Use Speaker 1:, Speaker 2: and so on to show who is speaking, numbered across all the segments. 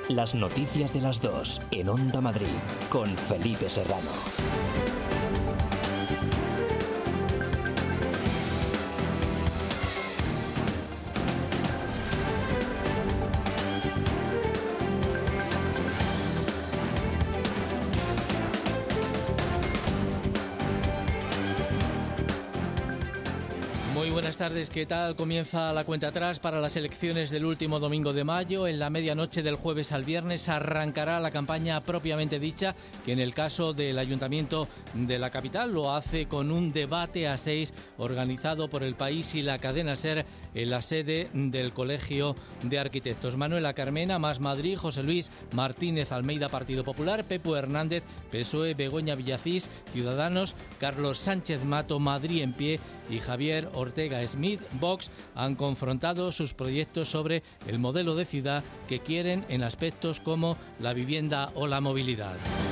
Speaker 1: Las noticias de las 2 en Onda Madrid con Felipe Serrano.
Speaker 2: Buenas tardes, ¿qué tal? Comienza la cuenta atrás para las elecciones del último domingo de mayo. En la medianoche del jueves al viernes arrancará la campaña propiamente dicha, que en el caso del Ayuntamiento de la capital lo hace con un debate a 6 organizado por El País y la cadena SER en la sede del Colegio de Arquitectos. Manuela Carmena, Más Madrid, José Luis Martínez Almeida, Partido Popular, Pepu Hernández, PSOE, Begoña Villacís, Ciudadanos, Carlos Sánchez Mato, Madrid en Pie y Javier Ortega Smith, Vox, han confrontado sus proyectos sobre el modelo de ciudad que quieren en aspectos como la vivienda o la movilidad.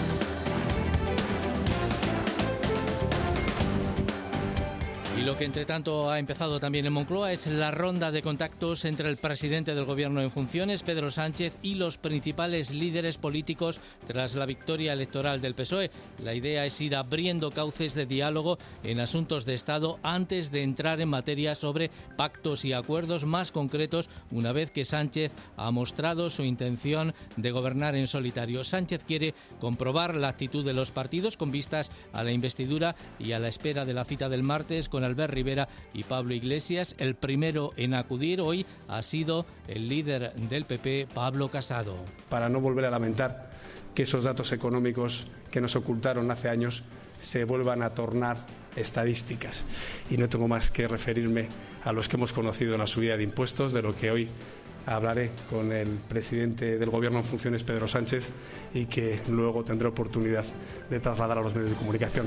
Speaker 2: Y lo que entre tanto ha empezado también en Moncloa es la ronda de contactos entre el presidente del Gobierno en funciones, Pedro Sánchez, y los principales líderes políticos tras la victoria electoral del PSOE. La idea es ir abriendo cauces de diálogo en asuntos de Estado antes de entrar en materia sobre pactos y acuerdos más concretos, una vez que Sánchez ha mostrado su intención de gobernar en solitario. Sánchez quiere comprobar la actitud de los partidos con vistas a la investidura y a la espera de la cita del martes con Albert Rivera y Pablo Iglesias. El primero en acudir hoy ha sido el líder del PP, Pablo Casado.
Speaker 3: Para no volver a lamentar que esos datos económicos que nos ocultaron hace años se vuelvan a tornar estadísticas. Y no tengo más que referirme a los que hemos conocido en la subida de impuestos, de lo que hoy hablaré con el presidente del Gobierno en funciones, Pedro Sánchez, y que luego tendré oportunidad de trasladar a los medios de comunicación.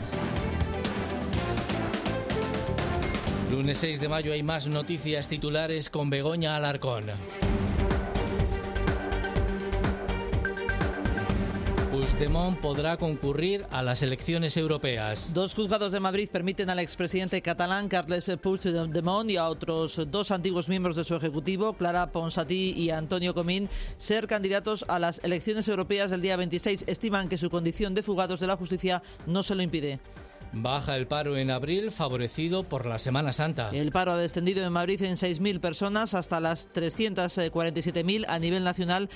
Speaker 2: Lunes 6 de mayo hay más noticias titulares con Begoña Alarcón. Puigdemont podrá concurrir a las elecciones europeas.
Speaker 4: 2 juzgados de Madrid permiten al expresidente catalán Carles Puigdemont y a otros 2 antiguos miembros de su ejecutivo, Clara Ponsatí y Antonio Comín, ser candidatos a las elecciones europeas del día 26. Estiman que su condición de fugados de la justicia no se lo impide.
Speaker 2: Baja el paro en abril, favorecido por la Semana Santa.
Speaker 4: El paro ha descendido en Madrid en 6.000 personas hasta las 347.000 a nivel nacional,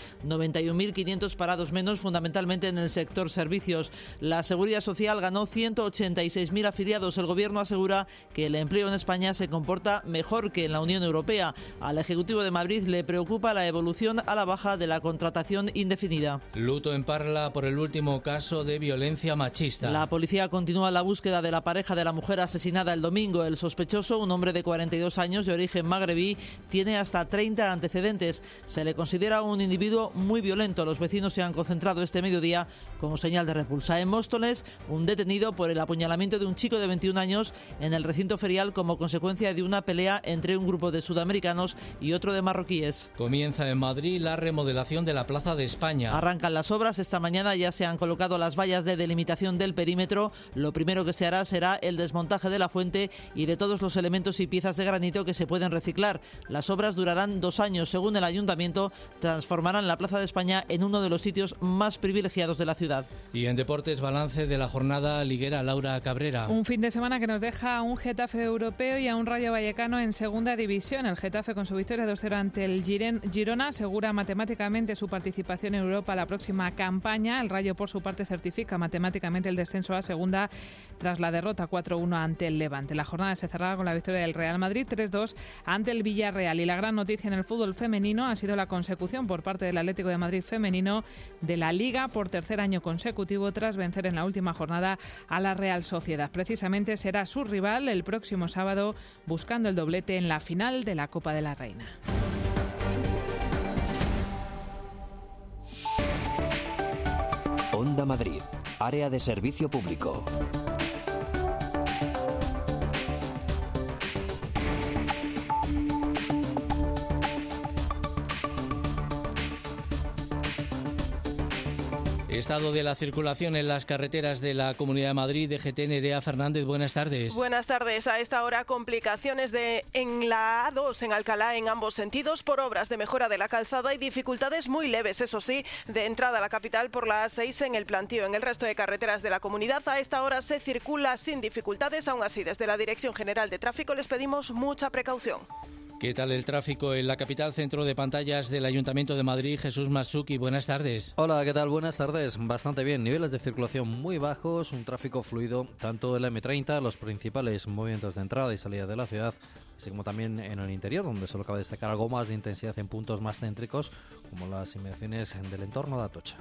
Speaker 4: 91.500 parados menos, fundamentalmente en el sector servicios. La Seguridad Social ganó 186.000 afiliados. El Gobierno asegura que el empleo en España se comporta mejor que en la Unión Europea. Al Ejecutivo de Madrid le preocupa la evolución a la baja de la contratación indefinida.
Speaker 2: Luto en Parla por el último caso de violencia machista.
Speaker 4: La policía continúa la búsqueda de la pareja de la mujer asesinada el domingo. El sospechoso, un hombre de 42 años de origen magrebí, tiene hasta 30 antecedentes. Se le considera un individuo muy violento. Los vecinos se han concentrado este mediodía como señal de repulsa. En Móstoles, un detenido por el apuñalamiento de un chico de 21 años en el recinto ferial como consecuencia de una pelea entre un grupo de sudamericanos y otro de marroquíes.
Speaker 2: Comienza en Madrid la remodelación de la Plaza de España.
Speaker 4: Arrancan las obras. Esta mañana ya se han colocado las vallas de delimitación del perímetro. Lo primero que se hará será el desmontaje de la fuente y de todos los elementos y piezas de granito que se pueden reciclar. Las obras durarán 2 años. Según el Ayuntamiento, transformarán la Plaza de España en uno de los sitios más privilegiados de la ciudad.
Speaker 2: Y en deportes, balance de la jornada liguera, Laura Cabrera.
Speaker 5: Un fin de semana que nos deja a un Getafe europeo y a un Rayo Vallecano en segunda división. El Getafe, con su victoria 2-0 ante el Girona, asegura matemáticamente su participación en Europa la próxima campaña. El Rayo, por su parte, certifica matemáticamente el descenso a segunda tras la derrota 4-1 ante el Levante. La jornada se cerraba con la victoria del Real Madrid 3-2 ante el Villarreal. Y la gran noticia en el fútbol femenino ha sido la consecución por parte del Atlético de Madrid femenino de la Liga por tercer año consecutivo tras vencer en la última jornada a la Real Sociedad. Precisamente será su rival el próximo sábado, buscando el doblete en la final de la Copa de la Reina.
Speaker 1: Onda Madrid, área de servicio público.
Speaker 2: Estado de la circulación en las carreteras de la Comunidad de Madrid. DGT, Nerea Fernández, buenas tardes.
Speaker 6: Buenas tardes. A esta hora, complicaciones en la A2 en Alcalá en ambos sentidos por obras de mejora de la calzada y dificultades muy leves, eso sí, de entrada a la capital por la A6 en el Plantío. En el resto de carreteras de la comunidad a esta hora se circula sin dificultades. Aún así, desde la Dirección General de Tráfico les pedimos mucha precaución.
Speaker 2: ¿Qué tal el tráfico en la capital? Centro de pantallas del Ayuntamiento de Madrid, Jesús Matsuki, buenas tardes.
Speaker 7: Hola, ¿qué tal? Buenas tardes. Bastante bien. Niveles de circulación muy bajos, un tráfico fluido tanto en la M30, los principales movimientos de entrada y salida de la ciudad, así como también en el interior, donde solo cabe destacar algo más de intensidad en puntos más céntricos, como las inmediaciones del entorno de Atocha.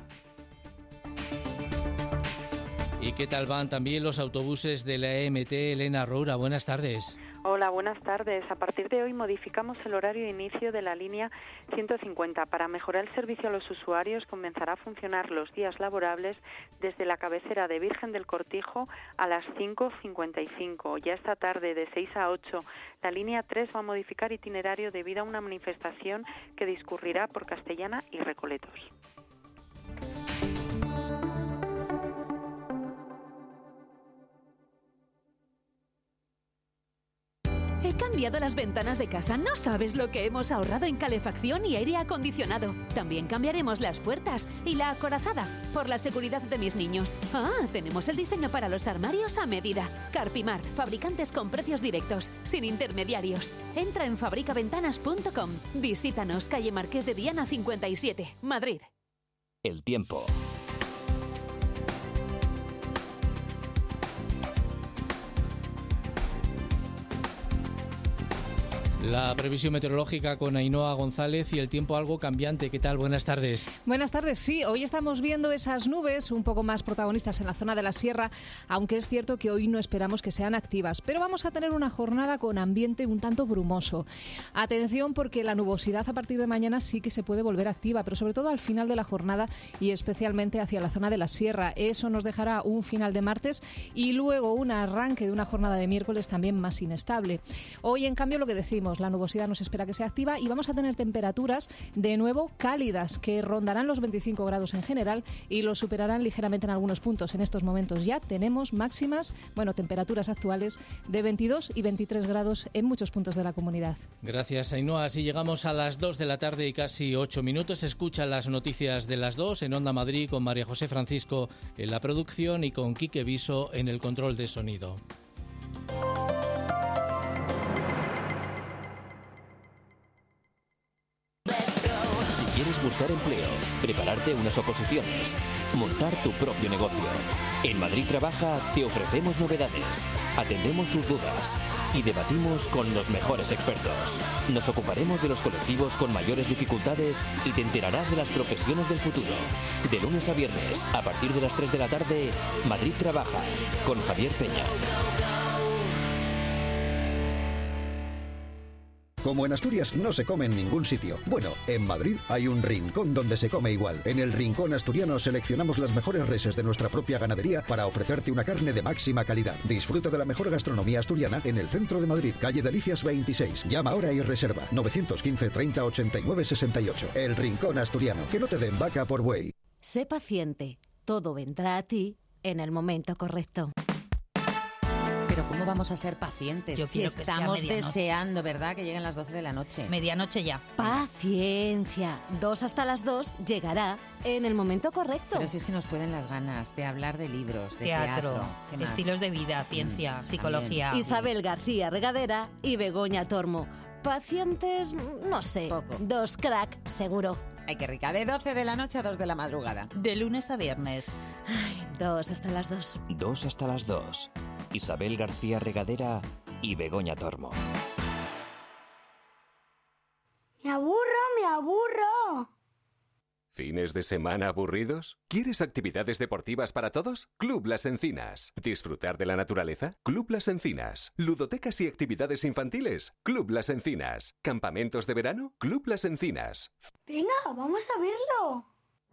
Speaker 2: ¿Y qué tal van también los autobuses de la EMT? Elena Roura, buenas tardes.
Speaker 8: Hola, buenas tardes. A partir de hoy modificamos el horario de inicio de la línea 150. Para mejorar el servicio a los usuarios, comenzará a funcionar los días laborables desde la cabecera de Virgen del Cortijo a las 5:55. Ya esta tarde, de 6 a 8, la línea 3 va a modificar itinerario debido a una manifestación que discurrirá por Castellana y Recoletos.
Speaker 9: He cambiado las ventanas de casa. No sabes lo que hemos ahorrado en calefacción y aire acondicionado. También cambiaremos las puertas y la acorazada por la seguridad de mis niños. Tenemos el diseño para los armarios a medida. Carpimart, fabricantes con precios directos, sin intermediarios. Entra en fabricaventanas.com. Visítanos, calle Marqués de Viana 57, Madrid.
Speaker 1: El tiempo.
Speaker 2: La previsión meteorológica con Ainhoa González y el tiempo algo cambiante. ¿Qué tal? Buenas tardes.
Speaker 10: Buenas tardes. Sí, hoy estamos viendo esas nubes un poco más protagonistas en la zona de la sierra, aunque es cierto que hoy no esperamos que sean activas, pero vamos a tener una jornada con ambiente un tanto brumoso. Atención, porque la nubosidad a partir de mañana sí que se puede volver activa, pero sobre todo al final de la jornada y especialmente hacia la zona de la sierra. Eso nos dejará un final de martes y luego un arranque de una jornada de miércoles también más inestable. Hoy, en cambio, lo que decimos, la nubosidad nos espera que sea activa y vamos a tener temperaturas de nuevo cálidas que rondarán los 25 grados en general y los superarán ligeramente en algunos puntos. En estos momentos ya tenemos máximas, temperaturas actuales de 22 y 23 grados en muchos puntos de la comunidad.
Speaker 2: Gracias, Ainhoa. Así llegamos a las 2 de la tarde y casi 8 minutos. Escuchan las noticias de las 2 en Onda Madrid con María José Francisco en la producción y con Quique Viso en el control de sonido.
Speaker 1: ¿Quieres buscar empleo, prepararte unas oposiciones, montar tu propio negocio? En Madrid Trabaja te ofrecemos novedades, atendemos tus dudas y debatimos con los mejores expertos. Nos ocuparemos de los colectivos con mayores dificultades y te enterarás de las profesiones del futuro. De lunes a viernes, a partir de las 3 de la tarde, Madrid Trabaja, con Javier Peña.
Speaker 11: Como en Asturias no se come en ningún sitio. Bueno, en Madrid hay un rincón donde se come igual. En el Rincón Asturiano seleccionamos las mejores reses de nuestra propia ganadería para ofrecerte una carne de máxima calidad. Disfruta de la mejor gastronomía asturiana en el centro de Madrid, calle Delicias 26. Llama ahora y reserva 915 30 89 68. El Rincón Asturiano. Que no te den vaca por buey.
Speaker 9: Sé paciente. Todo vendrá a ti en el momento correcto.
Speaker 12: Pero ¿cómo vamos a ser pacientes?
Speaker 13: Yo
Speaker 12: si estamos deseando, ¿verdad?, que lleguen las 12 de la noche.
Speaker 13: Medianoche ya.
Speaker 9: Paciencia. 2 hasta las 2 llegará en el momento correcto.
Speaker 12: Pero si es que nos pueden las ganas de hablar de libros, de teatro.
Speaker 13: Estilos de vida, ciencia, psicología.
Speaker 9: También. Isabel García Regadera y Begoña Tormo. Pacientes, no sé.
Speaker 12: Poco.
Speaker 9: 2 crack, seguro.
Speaker 12: Ay, qué rica. De 12 de la noche a 2 de la madrugada.
Speaker 13: De lunes a viernes.
Speaker 9: 2 hasta las 2.
Speaker 1: 2 hasta las 2. Isabel García Regadera y Begoña Tormo.
Speaker 14: ¡Me aburro!
Speaker 15: ¿Fines de semana aburridos? ¿Quieres actividades deportivas para todos? Club Las Encinas. ¿Disfrutar de la naturaleza? Club Las Encinas. ¿Ludotecas y actividades infantiles? Club Las Encinas. ¿Campamentos de verano? Club Las Encinas.
Speaker 14: Venga, vamos a verlo.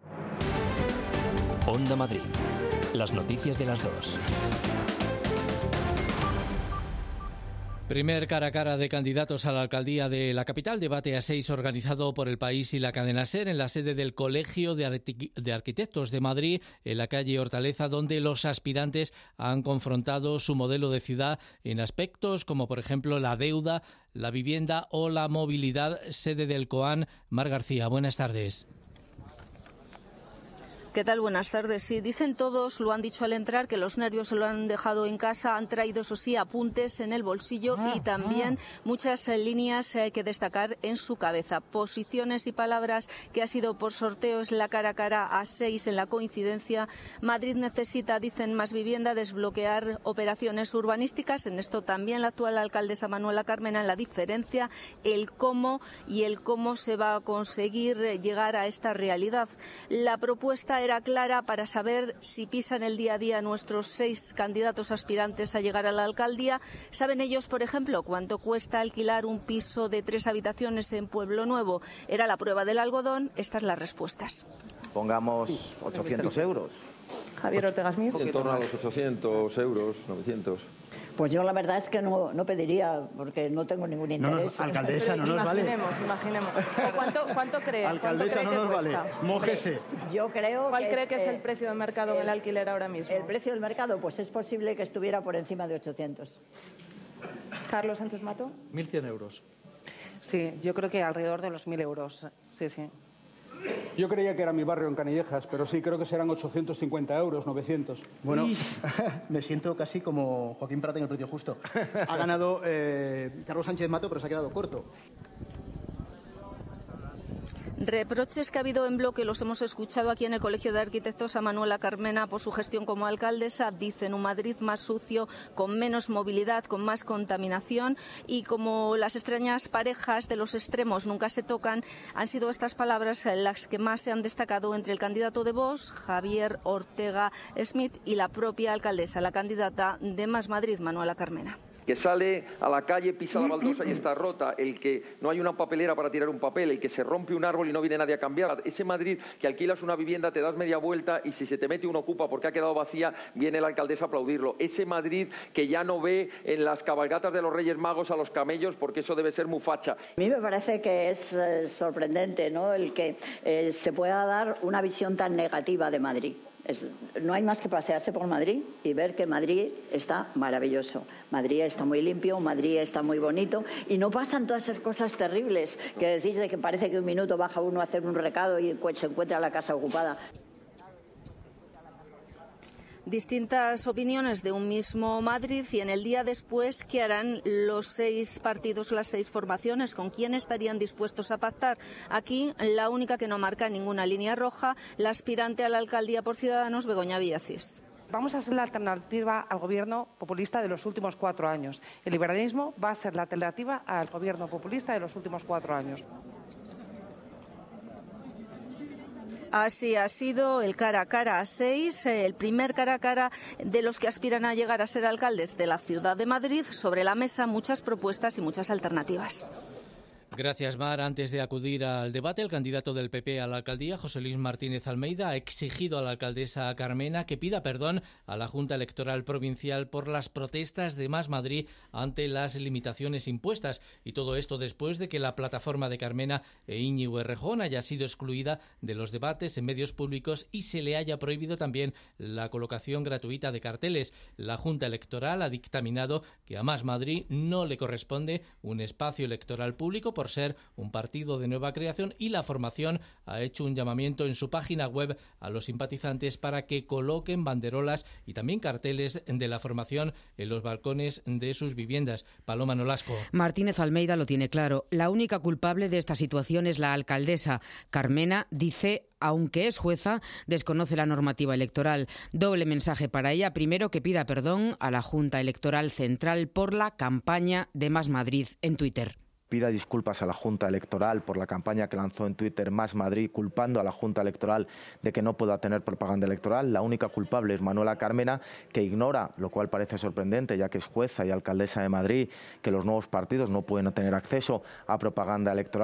Speaker 1: Onda Madrid. Las noticias de las 2.
Speaker 2: Primer cara a cara de candidatos a la alcaldía de la capital, debate a 6 organizado por El País y la cadena SER en la sede del Colegio de Arquitectos de Madrid, en la calle Hortaleza, donde los aspirantes han confrontado su modelo de ciudad en aspectos como, por ejemplo, la deuda, la vivienda o la movilidad. Sede del COAN, Mar García, buenas tardes.
Speaker 16: ¿Qué tal? Buenas tardes. Sí, dicen todos, lo han dicho al entrar, que los nervios se lo han dejado en casa. Han traído, eso sí, apuntes en el bolsillo y también muchas líneas que destacar en su cabeza. Posiciones y palabras que ha sido por sorteo. Es la cara a cara a 6 en la coincidencia. Madrid necesita, dicen, más vivienda, desbloquear operaciones urbanísticas. En esto también la actual alcaldesa Manuela Carmena. En la diferencia, el cómo se va a conseguir llegar a esta realidad. La propuesta era clara para saber si pisan el día a día nuestros 6 candidatos aspirantes a llegar a la alcaldía. ¿Saben ellos, por ejemplo, cuánto cuesta alquilar un piso de 3 habitaciones en Pueblo Nuevo? Era la prueba del algodón. Estas las respuestas.
Speaker 17: Pongamos 800 euros.
Speaker 16: Javier Ortega Smith.
Speaker 17: En torno a los 800 euros, 900.
Speaker 18: Pues yo la verdad es que no pediría, porque no tengo ningún interés.
Speaker 19: No, alcaldesa, no nos vale.
Speaker 16: Imaginemos. ¿Cuánto cree?
Speaker 19: Alcaldesa, no nos vale. Mójese.
Speaker 18: Yo creo
Speaker 16: ¿Cuál cree que es el precio de mercado del alquiler ahora mismo?
Speaker 18: El precio del mercado, pues es posible que estuviera por encima de 800.
Speaker 16: Carlos Sánchez Mato.
Speaker 19: 1.100 euros.
Speaker 16: Sí, yo creo que alrededor de los 1.000 euros. Sí.
Speaker 20: Yo creía que era mi barrio en Canillejas, pero sí, creo que serán 850 euros, 900.
Speaker 19: Bueno, me siento casi como Joaquín Prat en El Precio Justo. Ha ganado Carlos Sánchez Mato, pero se ha quedado corto.
Speaker 16: Reproches que ha habido en bloque los hemos escuchado aquí en el Colegio de Arquitectos a Manuela Carmena por su gestión como alcaldesa. Dicen un Madrid más sucio, con menos movilidad, con más contaminación, y como las extrañas parejas de los extremos nunca se tocan, han sido estas palabras las que más se han destacado entre el candidato de Vox, Javier Ortega Smith, y la propia alcaldesa, la candidata de Más Madrid, Manuela Carmena.
Speaker 21: Que sale a la calle, pisa la baldosa y está rota, el que no hay una papelera para tirar un papel, el que se rompe un árbol y no viene nadie a cambiar. Ese Madrid que alquilas una vivienda, te das media vuelta y si se te mete uno ocupa porque ha quedado vacía, viene la alcaldesa a aplaudirlo. Ese Madrid que ya no ve en las cabalgatas de los Reyes Magos a los camellos, porque eso debe ser muy facha.
Speaker 18: A mí me parece que es sorprendente, ¿no?, el que se pueda dar una visión tan negativa de Madrid. No hay más que pasearse por Madrid y ver que Madrid está maravilloso. Madrid está muy limpio, Madrid está muy bonito y no pasan todas esas cosas terribles que decís de que parece que un minuto baja uno a hacer un recado y se encuentra la casa ocupada.
Speaker 16: Distintas opiniones de un mismo Madrid, y en el día después, ¿qué harán los 6 partidos, las 6 formaciones? ¿Con quién estarían dispuestos a pactar? Aquí, la única que no marca ninguna línea roja, la aspirante a la alcaldía por Ciudadanos, Begoña Villacís.
Speaker 22: Vamos a ser la alternativa al gobierno populista de los últimos 4 años. El liberalismo va a ser la alternativa al gobierno populista de los últimos 4 años.
Speaker 16: Así ha sido el cara a cara a 6, el primer cara a cara de los que aspiran a llegar a ser alcaldes de la ciudad de Madrid. Sobre la mesa muchas propuestas y muchas alternativas.
Speaker 2: Gracias, Mar. Antes de acudir al debate, el candidato del PP a la alcaldía, José Luis Martínez Almeida, ha exigido a la alcaldesa Carmena que pida perdón a la Junta Electoral Provincial por las protestas de Más Madrid ante las limitaciones impuestas. Y todo esto después de que la plataforma de Carmena e Íñigo Errejón haya sido excluida de los debates en medios públicos y se le haya prohibido también la colocación gratuita de carteles. La Junta Electoral ha dictaminado que a Más Madrid no le corresponde un espacio electoral público por ser un partido de nueva creación, y la formación ha hecho un llamamiento en su página web a los simpatizantes para que coloquen banderolas y también carteles de la formación en los balcones de sus viviendas. Paloma Nolasco.
Speaker 23: Martínez Almeida lo tiene claro. La única culpable de esta situación es la alcaldesa. Carmena dice, aunque es jueza, desconoce la normativa electoral. Doble mensaje para ella. Primero, que pida perdón a la Junta Electoral Central por la campaña de Más Madrid en Twitter.
Speaker 24: Pida disculpas a la Junta Electoral por la campaña que lanzó en Twitter Más Madrid, culpando a la Junta Electoral de que no pueda tener propaganda electoral. La única culpable es Manuela Carmena, que ignora, lo cual parece sorprendente, ya que es jueza y alcaldesa de Madrid, que los nuevos partidos no pueden tener acceso a propaganda electoral.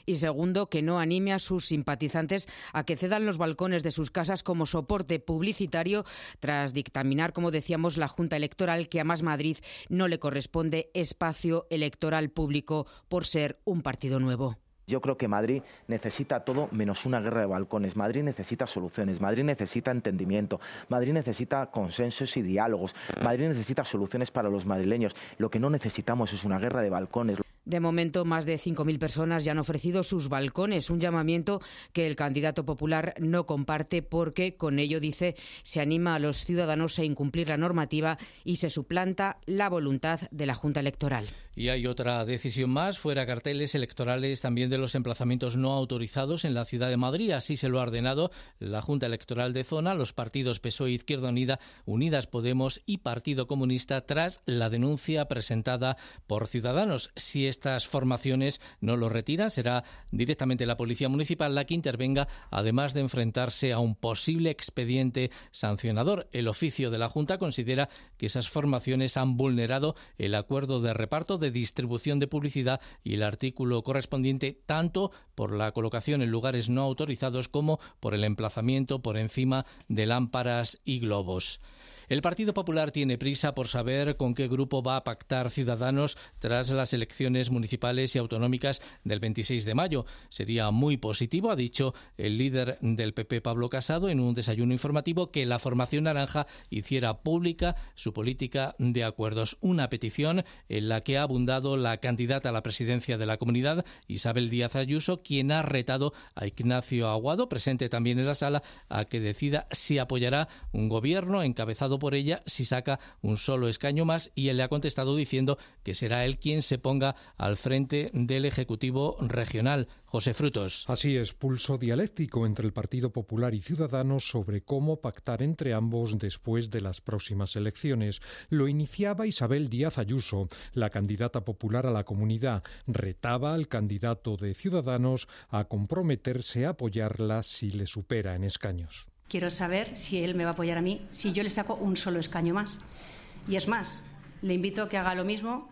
Speaker 23: Y segundo, que no anime a sus simpatizantes a que cedan los balcones de sus casas como soporte publicitario tras dictaminar, como decíamos, la Junta Electoral que a Más Madrid no le corresponde espacio electoral público por ser un partido nuevo.
Speaker 24: Yo creo que Madrid necesita todo menos una guerra de balcones. Madrid necesita soluciones, Madrid necesita entendimiento, Madrid necesita consensos y diálogos, Madrid necesita soluciones para los madrileños. Lo que no necesitamos es una guerra de balcones.
Speaker 23: De momento, más de 5.000 personas ya han ofrecido sus balcones, un llamamiento que el candidato popular no comparte porque, con ello, dice, se anima a los ciudadanos a incumplir la normativa y se suplanta la voluntad de la Junta Electoral.
Speaker 2: Y hay otra decisión más, fuera carteles electorales también de los emplazamientos no autorizados en la ciudad de Madrid. Así se lo ha ordenado la Junta Electoral de Zona, los partidos PSOE, Izquierda Unida, Unidas Podemos y Partido Comunista tras la denuncia presentada por Ciudadanos. Si estas formaciones no lo retiran, será directamente la Policía Municipal la que intervenga, además de enfrentarse a un posible expediente sancionador. El oficio de la Junta considera que esas formaciones han vulnerado el acuerdo de reparto, de distribución de publicidad y el artículo correspondiente, tanto por la colocación en lugares no autorizados como por el emplazamiento por encima de lámparas y globos. El Partido Popular tiene prisa por saber con qué grupo va a pactar Ciudadanos tras las elecciones municipales y autonómicas del 26 de mayo. Sería muy positivo, ha dicho el líder del PP, Pablo Casado, en un desayuno informativo, que la formación naranja hiciera pública su política de acuerdos. Una petición en la que ha abundado la candidata a la presidencia de la Comunidad, Isabel Díaz Ayuso, quien ha retado a Ignacio Aguado, presente también en la sala, a que decida si apoyará un gobierno encabezado por ella si saca un solo escaño más, y él le ha contestado diciendo que será él quien se ponga al frente del Ejecutivo regional. José Frutos.
Speaker 3: Así es, pulso dialéctico entre el Partido Popular y Ciudadanos sobre cómo pactar entre ambos después de las próximas elecciones. Lo iniciaba Isabel Díaz Ayuso, la candidata popular a la Comunidad. Retaba al candidato de Ciudadanos a comprometerse a apoyarla si le supera en escaños.
Speaker 4: Quiero saber si él me va a apoyar a mí, si yo le saco un solo escaño más. Y es más, le invito a que haga lo mismo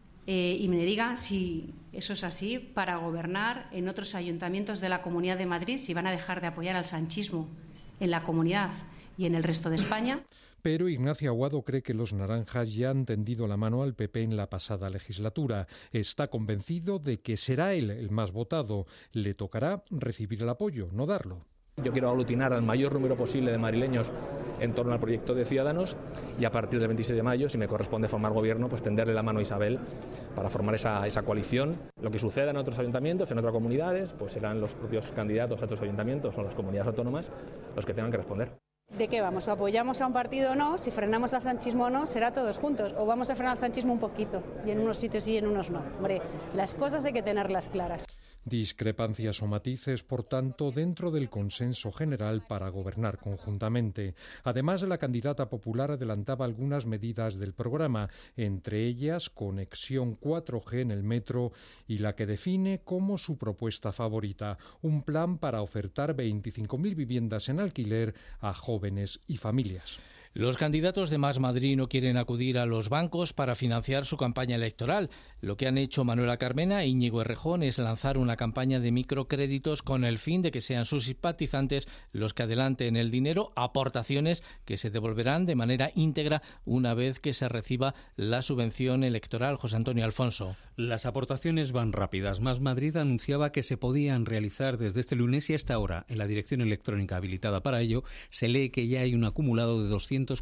Speaker 4: y me diga si eso es así para gobernar en otros ayuntamientos de la Comunidad de Madrid, si van a dejar de apoyar al sanchismo en la Comunidad y en el resto de España.
Speaker 3: Pero Ignacio Aguado cree que los naranjas ya han tendido la mano al PP en la pasada legislatura. Está convencido de que será él el más votado. Le tocará recibir el apoyo, no darlo.
Speaker 5: Yo quiero aglutinar al mayor número posible de madrileños en torno al proyecto de Ciudadanos y a partir del 26 de mayo, si me corresponde formar gobierno, pues tenderle la mano a Isabel para formar esa coalición. Lo que suceda en otros ayuntamientos, en otras comunidades, pues serán los propios candidatos a otros ayuntamientos o las comunidades autónomas los que tengan que responder.
Speaker 6: ¿De qué vamos? ¿O apoyamos a un partido o no? Si frenamos al sanchismo o no, será todos juntos. ¿O vamos a frenar al sanchismo un poquito? Y en unos sitios sí y en unos no. Hombre, las cosas hay que tenerlas claras.
Speaker 3: Discrepancias o matices, por tanto, dentro del consenso general para gobernar conjuntamente. Además, la candidata popular adelantaba algunas medidas del programa, entre ellas conexión 4G en el metro y la que define como su propuesta favorita, un plan para ofertar 25.000 viviendas en alquiler a jóvenes y familias.
Speaker 2: Los candidatos de Más Madrid no quieren acudir a los bancos para financiar su campaña electoral. Lo que han hecho Manuela Carmena e Íñigo Errejón es lanzar una campaña de microcréditos con el fin de que sean sus simpatizantes los que adelanten el dinero, aportaciones que se devolverán de manera íntegra una vez que se reciba la subvención electoral. José Antonio Alfonso.
Speaker 25: Las aportaciones van rápidas. Más Madrid anunciaba que se podían realizar desde este lunes y hasta ahora. En la dirección electrónica habilitada para ello se lee que ya hay un acumulado de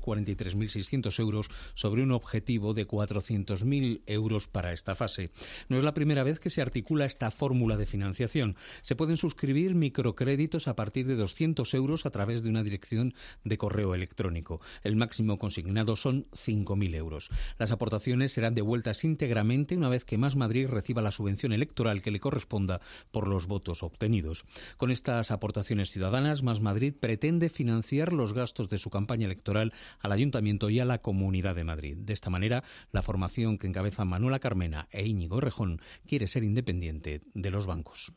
Speaker 25: 243.600 euros sobre un objetivo de 400.000 euros para esta fase. No es la primera vez que se articula esta fórmula de financiación. Se pueden suscribir microcréditos a partir de 200 euros a través de una dirección de correo electrónico. El máximo consignado son 5.000 euros. Las aportaciones serán devueltas íntegramente una vez que Más Madrid reciba la subvención electoral que le corresponda por los votos obtenidos. Con estas aportaciones ciudadanas, Más Madrid pretende financiar los gastos de su campaña electoral al Ayuntamiento y a la Comunidad de Madrid. De esta manera, la formación que encabeza Manuela Carmena e Íñigo Errejón quiere ser independiente de los bancos.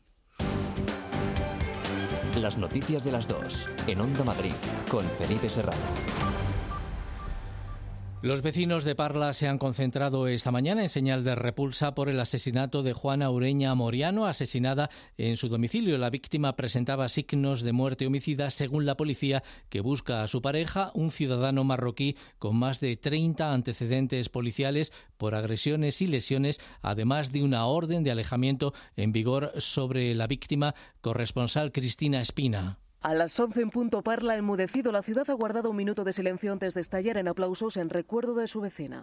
Speaker 1: Las noticias de las 2 en Onda Madrid con Felipe Serrano.
Speaker 2: Los vecinos de Parla se han concentrado esta mañana en señal de repulsa por el asesinato de Juana Ureña Moriano, asesinada en su domicilio. La víctima presentaba signos de muerte homicida, según la policía, que busca a su pareja, un ciudadano marroquí con más de 30 antecedentes policiales por agresiones y lesiones, además de una orden de alejamiento en vigor sobre la víctima. Corresponsal Cristina Espina.
Speaker 7: A las 11 en punto, Parla enmudecido. La ciudad ha guardado un minuto de silencio antes de estallar en aplausos en recuerdo de su vecina.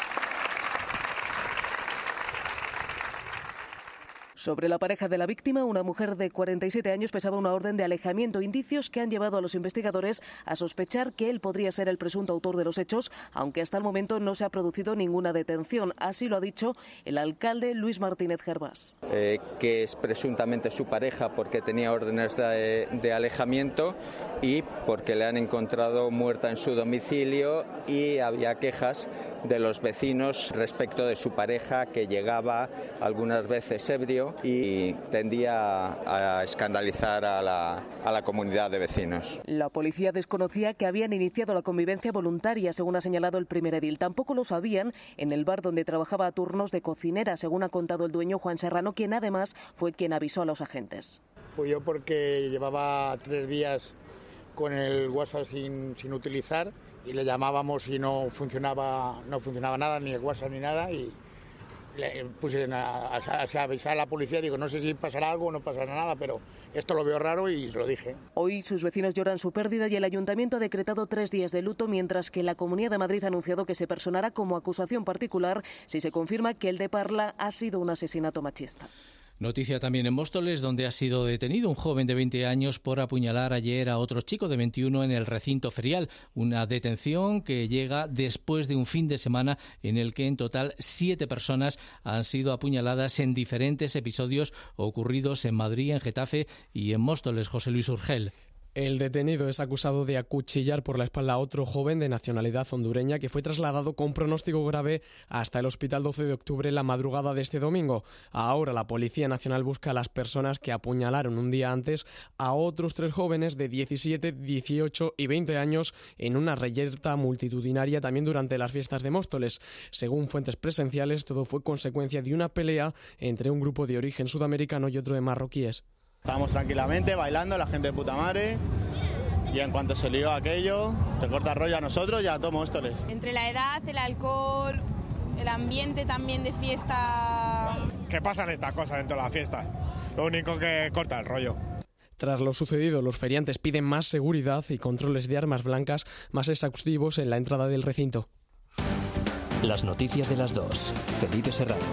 Speaker 7: Sobre la pareja de la víctima, una mujer de 47 años, pesaba una orden de alejamiento, indicios que han llevado a los investigadores a sospechar que él podría ser el presunto autor de los hechos, aunque hasta el momento no se ha producido ninguna detención. Así lo ha dicho el alcalde Luis Martínez Gervás.
Speaker 8: Que es presuntamente su pareja porque tenía órdenes de alejamiento y porque le han encontrado muerta en su domicilio, y había quejas de los vecinos respecto de su pareja, que llegaba algunas veces ebrio y tendía a escandalizar a la comunidad de vecinos.
Speaker 7: La policía desconocía que habían iniciado la convivencia voluntaria, según ha señalado el primer edil. Tampoco lo sabían en el bar donde trabajaba a turnos de cocinera, según ha contado el dueño, Juan Serrano, quien además fue quien avisó a los agentes.
Speaker 10: Fui yo porque llevaba 3 días con el WhatsApp sin utilizar, y le llamábamos y no funcionaba nada, ni el WhatsApp ni nada, y le puse a avisar a la policía. Digo, no sé si pasará algo o no pasará nada, pero esto lo veo raro y lo dije.
Speaker 7: Hoy sus vecinos lloran su pérdida y el ayuntamiento ha decretado 3 días de luto, mientras que la Comunidad de Madrid ha anunciado que se personará como acusación particular si se confirma que el de Parla ha sido un asesinato machista.
Speaker 2: Noticia también en Móstoles, donde ha sido detenido un joven de 20 años por apuñalar ayer a otro chico de 21 en el recinto ferial. Una detención que llega después de un fin de semana en el que en total 7 personas han sido apuñaladas en diferentes episodios ocurridos en Madrid, en Getafe y en Móstoles. José Luis Urgel.
Speaker 11: El detenido es acusado de acuchillar por la espalda a otro joven de nacionalidad hondureña que fue trasladado con pronóstico grave hasta el Hospital 12 de Octubre la madrugada de este domingo. Ahora la Policía Nacional busca a las personas que apuñalaron un día antes a otros 3 jóvenes de 17, 18 y 20 años en una reyerta multitudinaria también durante las fiestas de Móstoles. Según fuentes presenciales, todo fue consecuencia de una pelea entre un grupo de origen sudamericano y otro de marroquíes.
Speaker 12: Estábamos tranquilamente bailando, la gente de puta madre, y en cuanto se lió aquello, te corta rollo a nosotros y a todo Móstoles.
Speaker 26: Entre la edad, el alcohol, el ambiente también de fiesta.
Speaker 27: ¿Qué pasan estas cosas dentro de la fiesta? Lo único que corta el rollo.
Speaker 11: Tras lo sucedido, los feriantes piden más seguridad y controles de armas blancas más exhaustivos en la entrada del recinto.
Speaker 1: Las noticias de las 2. Felipe Serrano.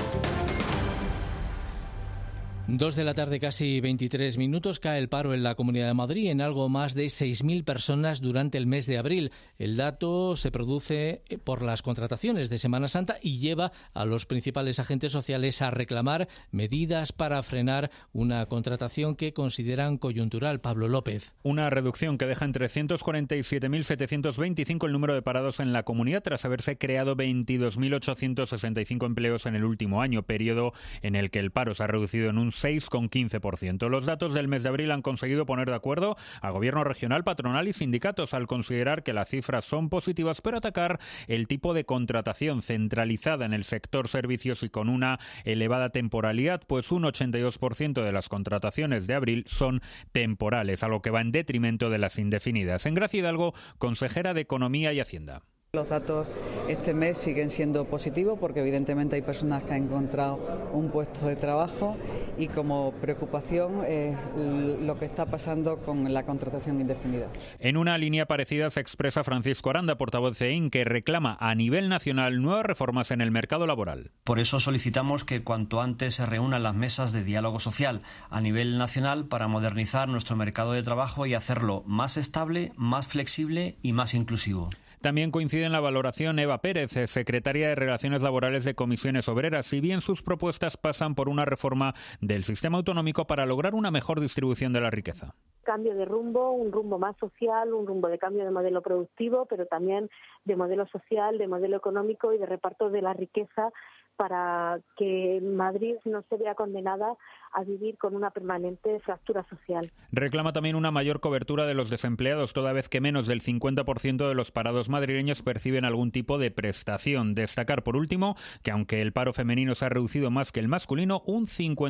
Speaker 2: 2 de la tarde, casi 23 minutos, cae el paro en la Comunidad de Madrid en algo más de 6.000 personas durante el mes de abril. El dato se produce por las contrataciones de Semana Santa y lleva a los principales agentes sociales a reclamar medidas para frenar una contratación que consideran coyuntural. Pablo López.
Speaker 28: Una reducción que deja en 347.725 el número de parados en la comunidad tras haberse creado 22.865 empleos en el último año, periodo en el que el paro se ha reducido en un 6,15%. Los datos del mes de abril han conseguido poner de acuerdo a gobierno regional, patronal y sindicatos al considerar que las cifras son positivas, pero atacar el tipo de contratación centralizada en el sector servicios y con una elevada temporalidad, pues un 82% de las contrataciones de abril son temporales, algo que va en detrimento de las indefinidas. En Gracia Hidalgo, consejera de Economía y Hacienda.
Speaker 29: Los datos este mes siguen siendo positivos porque evidentemente hay personas que han encontrado un puesto de trabajo, y como preocupación lo que está pasando con la contratación indefinida.
Speaker 28: En una línea parecida se expresa Francisco Aranda, portavoz de CEIN, que reclama a nivel nacional nuevas reformas en el mercado laboral.
Speaker 30: Por eso solicitamos que cuanto antes se reúnan las mesas de diálogo social a nivel nacional para modernizar nuestro mercado de trabajo y hacerlo más estable, más flexible y más inclusivo.
Speaker 28: También coincide en la valoración Eva Pérez, secretaria de Relaciones Laborales de Comisiones Obreras. Si bien sus propuestas pasan por una reforma del sistema autonómico para lograr una mejor distribución de la riqueza.
Speaker 31: Cambio de rumbo, un rumbo más social, un rumbo de cambio de modelo productivo, pero también de modelo social, de modelo económico y de reparto de la riqueza, para que Madrid no se vea condenada a vivir con una permanente fractura social.
Speaker 28: Reclama también una mayor cobertura de los desempleados, toda vez que menos del 50% de los parados los madrileños perciben algún tipo de prestación. Destacar, por último, que aunque el paro femenino se ha reducido más que el masculino, un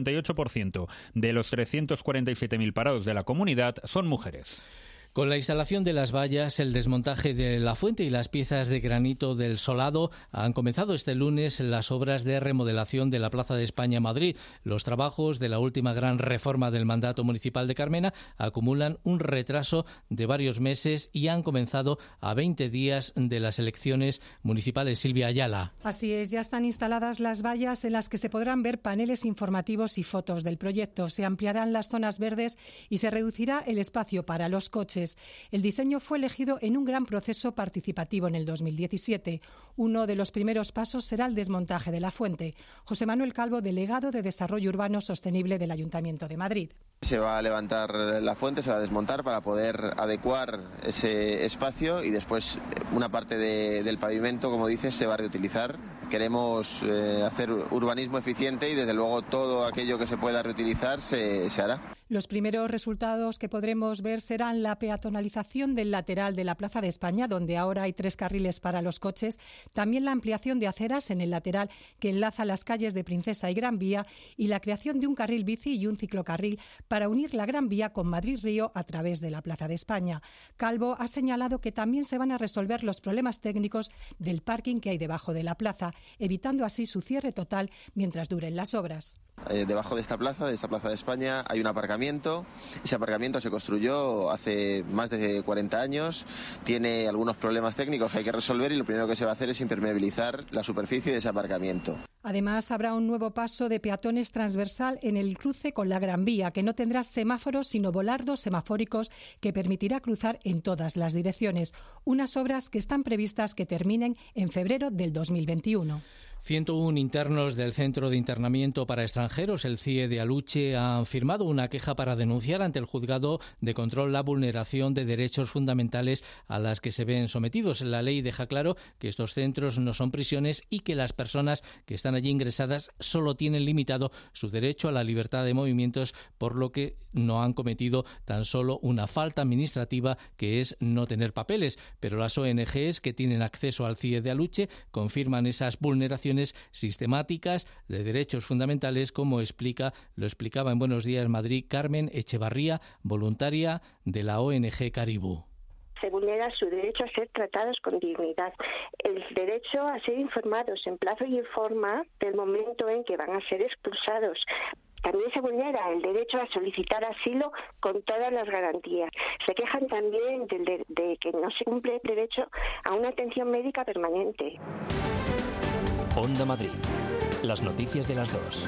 Speaker 28: 58% de los 347.000 parados de la comunidad son mujeres.
Speaker 2: Con la instalación de las vallas, el desmontaje de la fuente y las piezas de granito del solado, han comenzado este lunes las obras de remodelación de la Plaza de España en Madrid. Los trabajos de la última gran reforma del mandato municipal de Carmena acumulan un retraso de varios meses y han comenzado a 20 días de las elecciones municipales. Silvia Ayala.
Speaker 9: Así es, ya están instaladas las vallas en las que se podrán ver paneles informativos y fotos del proyecto. Se ampliarán las zonas verdes y se reducirá el espacio para los coches. El diseño fue elegido en un gran proceso participativo en el 2017. Uno de los primeros pasos será el desmontaje de la fuente. José Manuel Calvo, delegado de Desarrollo Urbano Sostenible del Ayuntamiento de Madrid.
Speaker 13: Se va a levantar la fuente, se va a desmontar para poder adecuar ese espacio y después una parte del pavimento, como dices, se va a reutilizar. Queremos hacer urbanismo eficiente y desde luego todo aquello que se pueda reutilizar se hará.
Speaker 9: Los primeros resultados que podremos ver serán la peatonalización del lateral de la Plaza de España, donde ahora hay 3 carriles para los coches, también la ampliación de aceras en el lateral que enlaza las calles de Princesa y Gran Vía y la creación de un carril bici y un ciclocarril para unir la Gran Vía con Madrid-Río a través de la Plaza de España. Calvo ha señalado que también se van a resolver los problemas técnicos del parking que hay debajo de la plaza, evitando así su cierre total mientras duren las obras.
Speaker 13: Debajo de esta plaza de España, hay un aparcamiento. Ese aparcamiento se construyó hace más de 40 años. Tiene algunos problemas técnicos que hay que resolver y lo primero que se va a hacer es impermeabilizar la superficie de ese aparcamiento.
Speaker 9: Además, habrá un nuevo paso de peatones transversal en el cruce con la Gran Vía, que no tendrá semáforos sino volardos semafóricos que permitirá cruzar en todas las direcciones. Unas obras que están previstas que terminen en febrero del 2021.
Speaker 2: 101 internos del Centro de Internamiento para Extranjeros, el CIE de Aluche, han firmado una queja para denunciar ante el Juzgado de Control la vulneración de derechos fundamentales a las que se ven sometidos. La ley deja claro que estos centros no son prisiones y que las personas que están allí ingresadas solo tienen limitado su derecho a la libertad de movimientos, por lo que no han cometido tan solo una falta administrativa, que es no tener papeles. Pero las ONGs que tienen acceso al CIE de Aluche confirman esas vulneraciones sistemáticas de derechos fundamentales, como lo explicaba en Buenos Días Madrid Carmen Echevarría, voluntaria de la ONG Caribú.
Speaker 14: Se vulnera su derecho a ser tratados con dignidad, el derecho a ser informados en plazo y en forma del momento en que van a ser expulsados. También se vulnera el derecho a solicitar asilo con todas las garantías. Se quejan también de que no se cumple el derecho a una atención médica permanente.
Speaker 1: Onda Madrid. Las noticias de las 2.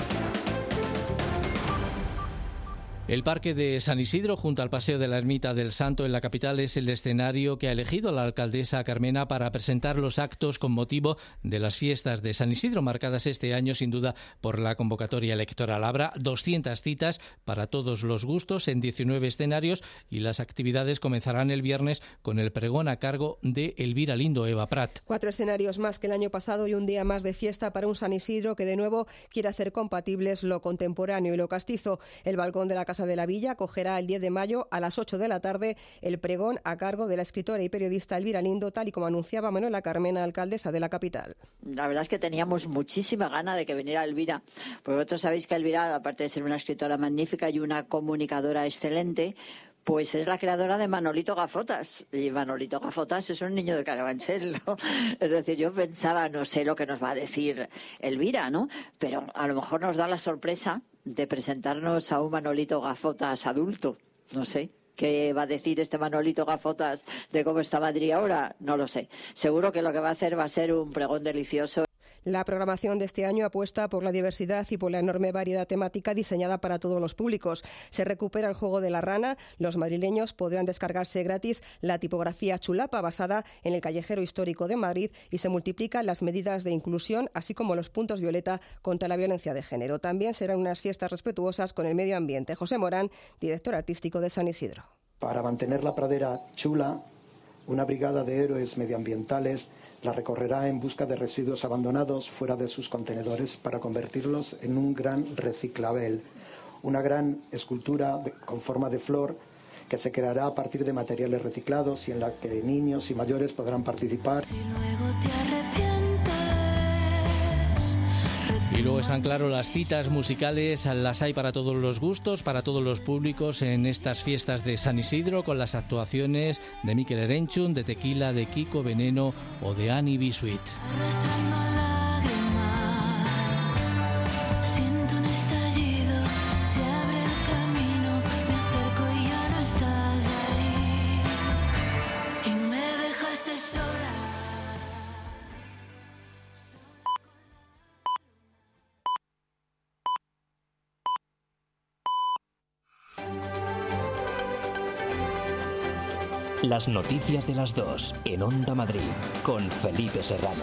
Speaker 2: El Parque de San Isidro, junto al Paseo de la Ermita del Santo en la capital, es el escenario que ha elegido la alcaldesa Carmena para presentar los actos con motivo de las fiestas de San Isidro, marcadas este año sin duda por la convocatoria electoral. Habrá 200 citas para todos los gustos en 19 escenarios y las actividades comenzarán el viernes con el pregón a cargo de Elvira Lindo. Eva Prat.
Speaker 15: 4 escenarios más que el año pasado y un día más de fiesta para un San Isidro que de nuevo quiere hacer compatibles lo contemporáneo y lo castizo. El balcón de la Casa de la Villa acogerá el 10 de mayo a las 8 de la tarde el pregón a cargo de la escritora y periodista Elvira Lindo, tal y como anunciaba Manuela Carmena, alcaldesa de la capital.
Speaker 16: La verdad es que teníamos muchísima gana de que viniera Elvira, porque vosotros sabéis que Elvira, aparte de ser una escritora magnífica y una comunicadora excelente, pues es la creadora de Manolito Gafotas. Y Manolito Gafotas es un niño de Carabanchel, ¿no? Es decir, yo pensaba, no sé lo que nos va a decir Elvira, ¿no? Pero a lo mejor nos da la sorpresa de presentarnos a un Manolito Gafotas adulto. No sé. ¿Qué va a decir este Manolito Gafotas de cómo está Madrid ahora? No lo sé. Seguro que lo que va a hacer va a ser un pregón delicioso.
Speaker 15: La programación de este año apuesta por la diversidad y por la enorme variedad temática diseñada para todos los públicos. Se recupera el juego de la rana. Los madrileños podrán descargarse gratis la tipografía chulapa basada en el callejero histórico de Madrid y se multiplican las medidas de inclusión, así como los puntos violeta contra la violencia de género. También serán unas fiestas respetuosas con el medio ambiente. José Morán, director artístico de San Isidro.
Speaker 17: Para mantener la pradera chula, una brigada de héroes medioambientales la recorrerá en busca de residuos abandonados fuera de sus contenedores para convertirlos en un gran reciclabel, una gran escultura con forma de flor que se creará a partir de materiales reciclados y en la que niños y mayores podrán participar.
Speaker 2: Y luego están claro las citas musicales, las hay para todos los gustos, para todos los públicos en estas fiestas de San Isidro, con las actuaciones de Mikel Erenchun, de Tequila, de Kiko Veneno o de Annie B. Sweet.
Speaker 1: Las noticias de las 2 en Onda Madrid con Felipe Serrano.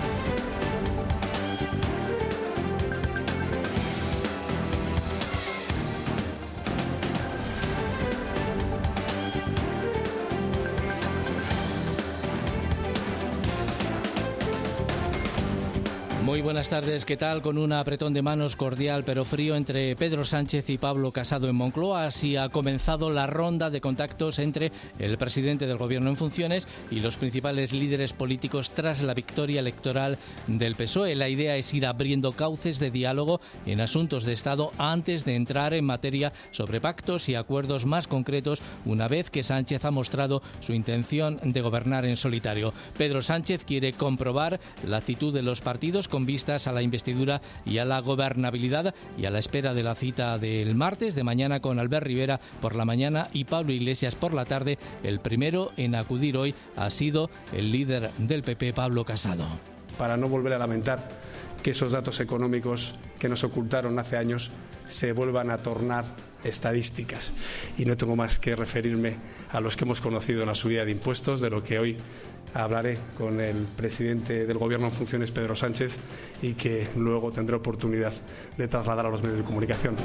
Speaker 2: Muy buenas tardes, ¿qué tal? Con un apretón de manos cordial pero frío entre Pedro Sánchez y Pablo Casado en Moncloa, así ha comenzado la ronda de contactos entre el presidente del Gobierno en funciones y los principales líderes políticos tras la victoria electoral del PSOE. La idea es ir abriendo cauces de diálogo en asuntos de Estado antes de entrar en materia sobre pactos y acuerdos más concretos, una vez que Sánchez ha mostrado su intención de gobernar en solitario. Pedro Sánchez quiere comprobar la actitud de los partidos con vistas a la investidura y a la gobernabilidad, y a la espera de la cita del martes, de mañana, con Albert Rivera por la mañana y Pablo Iglesias por la tarde. El primero en acudir hoy ha sido el líder del PP, Pablo Casado.
Speaker 3: Para no volver a lamentar que esos datos económicos que nos ocultaron hace años se vuelvan a tornar estadísticas. Y no tengo más que referirme a los que hemos conocido en la subida de impuestos, de lo que hoy hablaré con el presidente del Gobierno en funciones, Pedro Sánchez, y que luego tendré oportunidad de trasladar a los medios de comunicación.